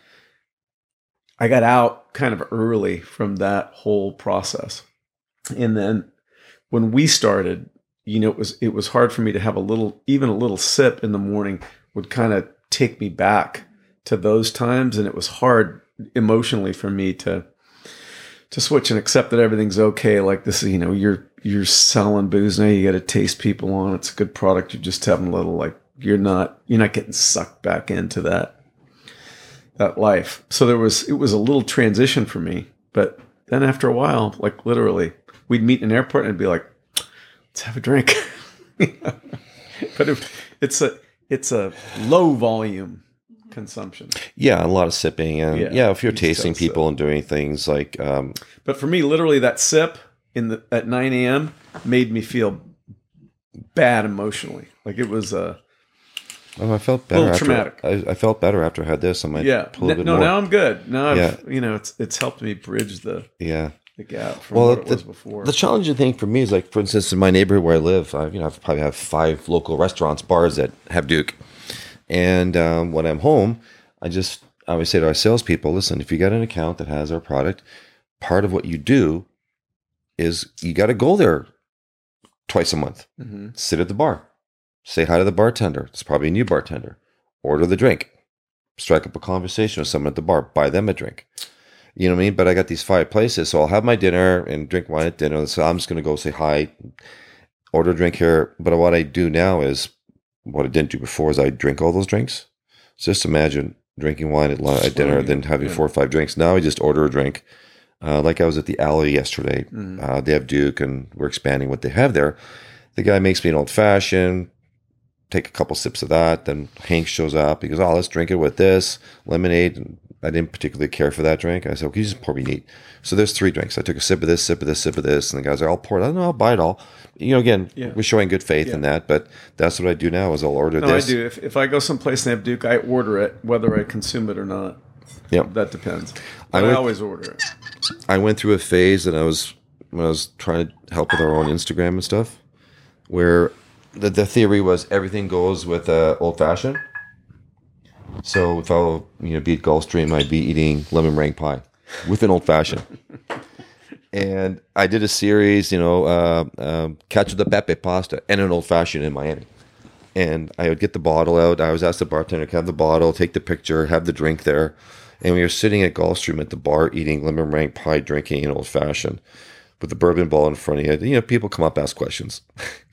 out kind of early from that whole process. And then when we started, it was hard for me to have a little sip in the morning would kind of take me back to those times. And it was hard emotionally for me to switch and accept that everything's okay. Like this is, you're selling booze now. You got to taste people on. It's a good product. You're just having a little, you're not getting sucked back into that life. So it was a little transition for me. But then after a while, literally, we'd meet in an airport and it'd be like, let's have a drink. But it's a low volume consumption. Yeah, a lot of sipping, and if you're tasting people and doing things like. But for me, literally, that sip at 9 a.m. made me feel bad emotionally. It was I felt better. A little traumatic. I felt better after I had this. I might pull a bit more. Now I'm good. Now it's helped me bridge the gap from what it was before. The challenging thing for me is for instance, in my neighborhood where I live, I probably have 5 local restaurants, bars that have Duke. And when I'm home, I always say to our salespeople, listen, if you got an account that has our product, part of what you do is you got to go there twice a month, sit at the bar, say hi to the bartender. It's probably a new bartender. Order the drink, strike up a conversation with someone at the bar, buy them a drink. You know what I mean? But I got these 5 places, so I'll have my dinner and drink wine at dinner. So I'm just going to go say hi, order a drink here. But what I do now is, what I didn't do before is I drink all those drinks. So just imagine drinking wine at dinner, then having 4 or 5 drinks. Now I just order a drink. Like I was at the Alley yesterday. They have Duke, and we're expanding what they have there. The guy makes me an old fashioned, take a couple sips of that. Then Hank shows up. He goes, "Oh, let's drink it with this lemonade." And I didn't particularly care for that drink. I said, "Okay, you just pour me neat." So there's 3 drinks. I took a sip of this, sip of this, sip of this, and the guy's like, "I'll pour it." I don't know, I'll buy it all. You know, again, we're showing good faith in that, but that's what I do now is I'll order this. I do. If I go someplace and they have Duke, I order it, whether I consume it or not. Yep. That depends. But I always order it. I went through a phase when I was trying to help with our own Instagram and stuff, where the theory was everything goes with old fashioned. So if I'll be at Gulfstream, I'd be eating lemon meringue pie with an old fashioned. And I did a series, Cacio de Pepe pasta and an old fashioned in Miami. And I would get the bottle out. I was asked the bartender to have the bottle, take the picture, have the drink there. And we were sitting at Gulfstream at the bar eating lemon meringue pie, drinking an old fashioned with the bourbon bottle in front of you. People come up, ask questions.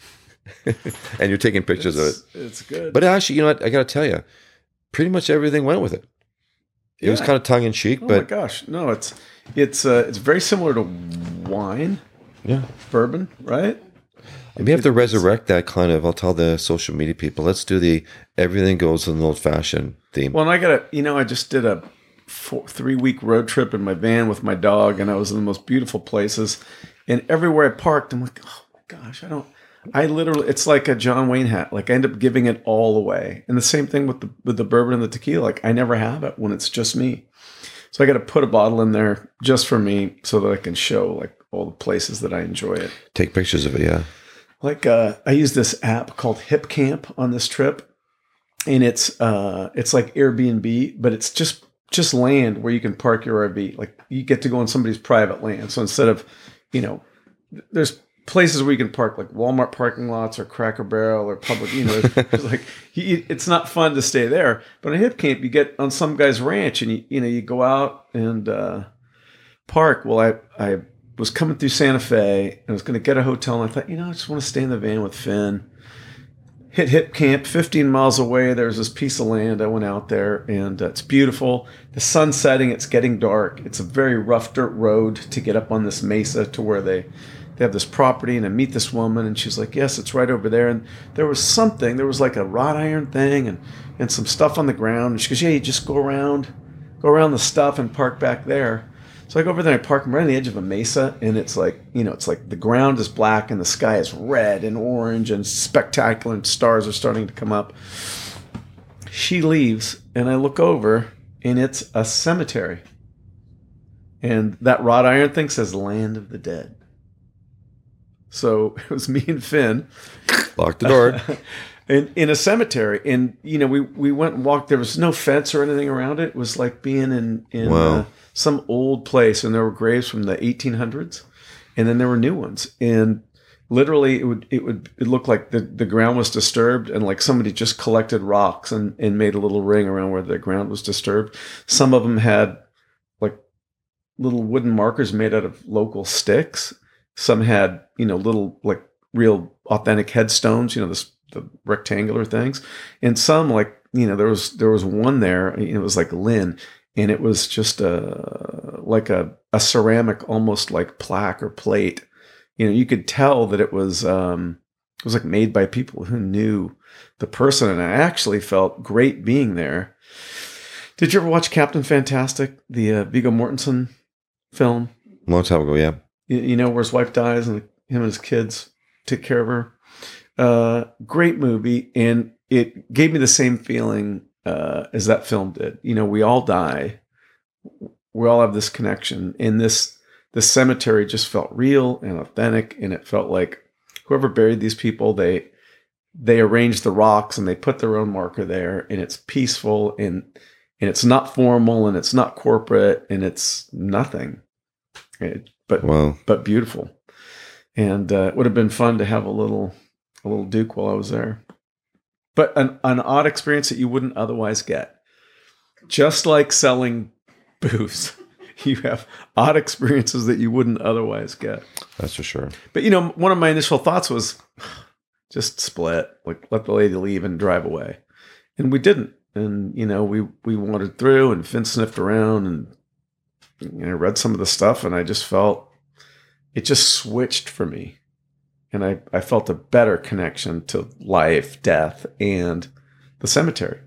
And you're taking pictures of it. It's good. But actually, what? I got to tell you, pretty much everything went with it. It was kind of tongue in cheek, but my gosh, no, it's very similar to wine, bourbon, right? And we have to resurrect that kind of. I'll tell the social media people, let's do the everything goes with an old fashioned theme. Well, and I just did a 3-week road trip in my van with my dog, and I was in the most beautiful places, and everywhere I parked, I'm like, oh my gosh, it's like a John Wayne hat. Like I end up giving it all away. And the same thing with the bourbon and the tequila. Like I never have it when it's just me. So I got to put a bottle in there just for me so that I can show like all the places that I enjoy it. Take pictures of it, yeah. Like I use this app called Hip Camp on this trip, and it's like Airbnb, but it's just land where you can park your RV. Like you get to go on somebody's private land. So instead of, there's places where you can park like Walmart parking lots or Cracker Barrel or public, it's like it's not fun to stay there. But in Hip Camp, you get on some guy's ranch and you go out and park. Well, I was coming through Santa Fe and I was going to get a hotel, and I thought, I just want to stay in the van with Finn. Hit Hip Camp, 15 miles away. There's this piece of land. I went out there, and it's beautiful. The sun's setting. It's getting dark. It's a very rough dirt road to get up on this mesa to where they have this property, and I meet this woman, and she's like, yes, it's right over there. And there was like a wrought iron thing and some stuff on the ground. And she goes, yeah, you just go around the stuff and park back there. So I go over there and I park right on the edge of a mesa, and it's like, it's like the ground is black and the sky is red and orange and spectacular, and stars are starting to come up. She leaves, and I look over, and it's a cemetery. And that wrought iron thing says Land of the Dead. So it was me and Finn. Locked the door. in a cemetery. And, we went and walked. There was no fence or anything around it. It was like being in some old place. And there were graves from the 1800s. And then there were new ones. And literally it looked like the ground was disturbed, and like somebody just collected rocks and made a little ring around where the ground was disturbed. Some of them had like little wooden markers made out of local sticks. Some had, little like real authentic headstones, the rectangular things. And some like, there was one there, it was like Lynn, and it was just like a ceramic, almost like plaque or plate. You could tell that it was like made by people who knew the person. And I actually felt great being there. Did you ever watch Captain Fantastic, the Viggo Mortensen film? A long time ago, yeah. Where his wife dies and him and his kids take care of her. Great movie, and it gave me the same feeling as that film did. We all die. We all have this connection. And this cemetery just felt real and authentic, and it felt like whoever buried these people, they arranged the rocks and they put their own marker there, and it's peaceful and it's not formal and it's not corporate and it's nothing. But beautiful. And it would have been fun to have a little Duke while I was there. But an odd experience that you wouldn't otherwise get. Just like selling booze. you have odd experiences that you wouldn't otherwise get. That's for sure. But one of my initial thoughts was just split, like let the lady leave and drive away, and we didn't. And we wandered through, and Finn sniffed around, and I read some of the stuff, and I just felt it just switched for me, and I felt a better connection to life, death, and the cemetery.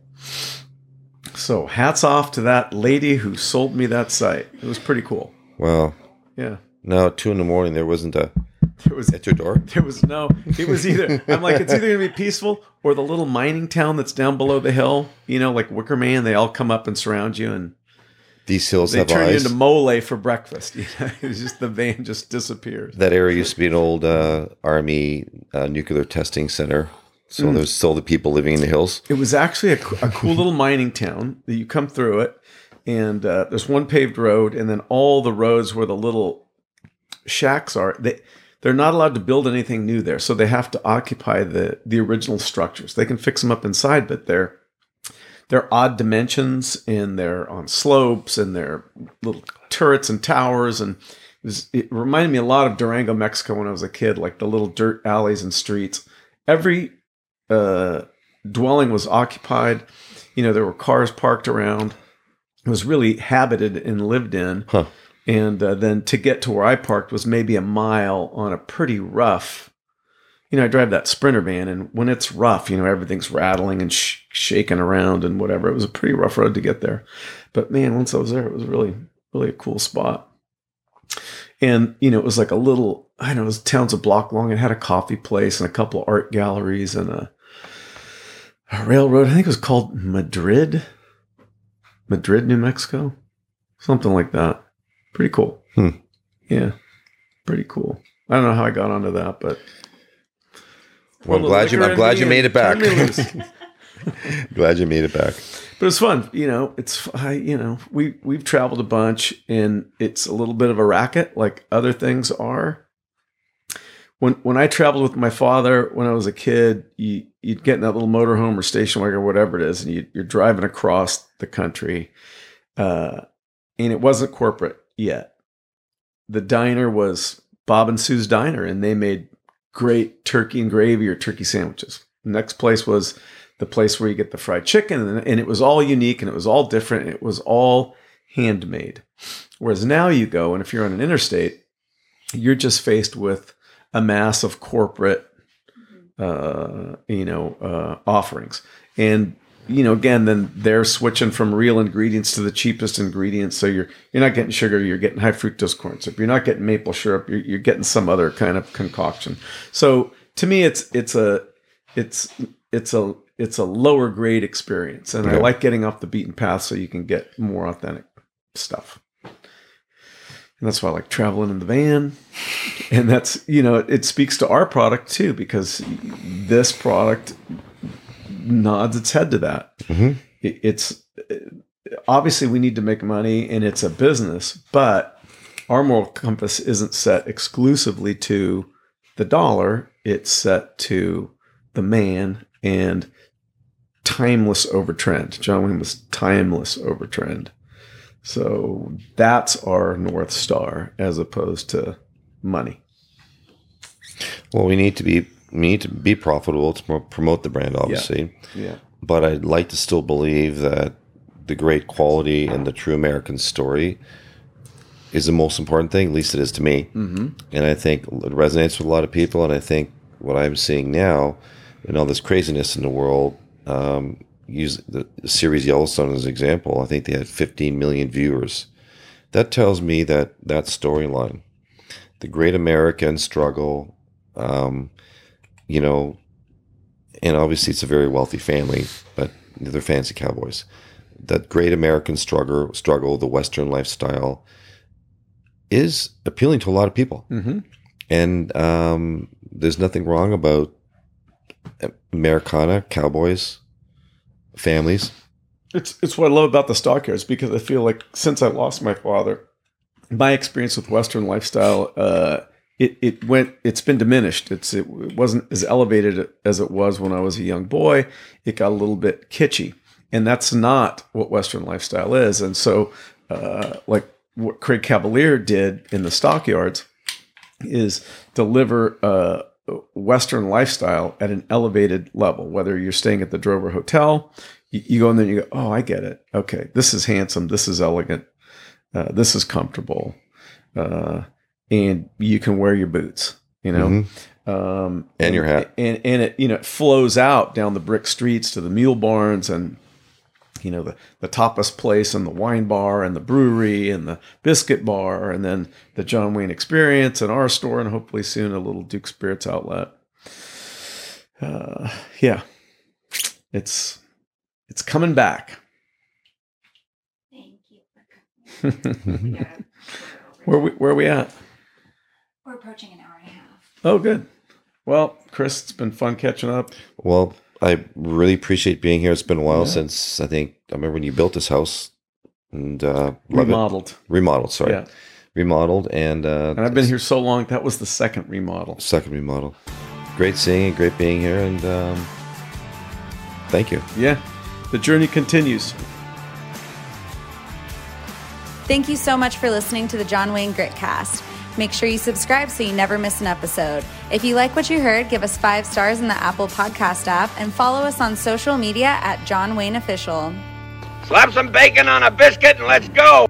So hats off to that lady who sold me that site. It was pretty cool. Well, yeah. Now at 2 a.m, there wasn't at your door. It was either, I'm like, it's either going to be peaceful or the little mining town that's down below the hill, like Wicker Man, they all come up and surround you, and these hills have turn you eyes. into mole for breakfast. It's just the van just disappears. That area used to be an old Army nuclear testing center. So there's still the people living in the hills. It was actually a cool little mining town that you come through it, and there's one paved road, and then all the roads where the little shacks are, they're not allowed to build anything new there. So they have to occupy the original structures. They can fix them up inside, but they're odd dimensions, and they're on slopes, and they're little turrets and towers. And it reminded me a lot of Durango, Mexico when I was a kid, like the little dirt alleys and streets. Every dwelling was occupied. There were cars parked around. It was really habited and lived in. Huh. And then to get to where I parked was maybe a mile on a pretty rough, I drive that Sprinter van, and when it's rough, everything's rattling and shaking around and whatever. It was a pretty rough road to get there. But man, once I was there, it was really, really a cool spot. And, it was like a little, it was towns a block long. It had a coffee place and a couple of art galleries and a railroad. I think it was called Madrid, New Mexico, something like that. Pretty cool. Yeah, pretty cool. I don't know how I got onto that, but well, I'm glad you made it back. Glad you made it back. But it's fun. We've traveled a bunch, and it's a little bit of a racket, like other things are. When I traveled with my father when I was a kid, you'd get in that little motorhome or station wagon or whatever it is, and you're driving across the country, and it wasn't corporate yet. The diner was Bob and Sue's Diner, and they made great turkey and gravy or turkey sandwiches. The next place was the place where you get the fried chicken, and it was all unique, and it was all different, and it was all handmade. Whereas now you go, and if you're on an interstate, you're just faced with a mass of corporate, offerings. And, again, then they're switching from real ingredients to the cheapest ingredients. So you're not getting sugar, you're getting high fructose corn syrup. You're not getting maple syrup, you're getting some other kind of concoction. So to me, it's a lower grade experience. And I like getting off the beaten path so you can get more authentic stuff. And that's why I like traveling in the van. And that's, it speaks to our product too, because this product nods its head to that. Mm-hmm. It's obviously we need to make money, and it's a business, but our moral compass isn't set exclusively to the dollar. It's set to the man and timeless over trend. John Wayne was timeless over trend. So that's our North Star as opposed to money. Well, we need to be profitable to promote the brand, obviously. Yeah. But I'd like to still believe that the great quality and the true American story is the most important thing. At least it is to me. Mm-hmm. And I think it resonates with a lot of people. And I think what I'm seeing now, and all this craziness in the world, use the series Yellowstone as an example. I think they had 15 million viewers. That tells me that storyline, the great American struggle, and obviously it's a very wealthy family, but they're fancy cowboys. That great American struggle, the Western lifestyle, is appealing to a lot of people. Mm-hmm. And there's nothing wrong about Americana, cowboys, families. It's what I love about the stockyards, because I feel like since I lost my father, my experience with Western lifestyle, it's been diminished. It wasn't as elevated as it was when I was a young boy. It got a little bit kitschy, and that's not what Western lifestyle is. And so, like what Craig Cavalier did in the stockyards is deliver a Western lifestyle at an elevated level. Whether you're staying at the Drover Hotel, you go in there and you go, oh, I get it. Okay, this is handsome. This is elegant. This is comfortable. And you can wear your boots, you know, and your hat. And it, you know, it flows out down the brick streets to the mule barns and, you know, the tapas place and the wine bar and the brewery and the biscuit bar, and then the John Wayne Experience and our store, and hopefully soon a little Duke Spirits outlet. Yeah, it's coming back. Thank you. Where are we at? We're approaching an hour and a half. Oh, good. Well, Chris, it's been fun catching up. Well, I really appreciate being here. It's been a while since I remember when you built this house and remodeled. Sorry. Yeah. Remodeled. And I've been here so long. That was the second remodel. Great seeing you. Great being here. And thank you. Yeah. The journey continues. Thank you so much for listening to the John Wayne Gritcast. Make sure you subscribe so you never miss an episode. If you like what you heard, give us 5 stars in the Apple Podcast app and follow us on social media at John Wayne Official. Slap some bacon on a biscuit and let's go.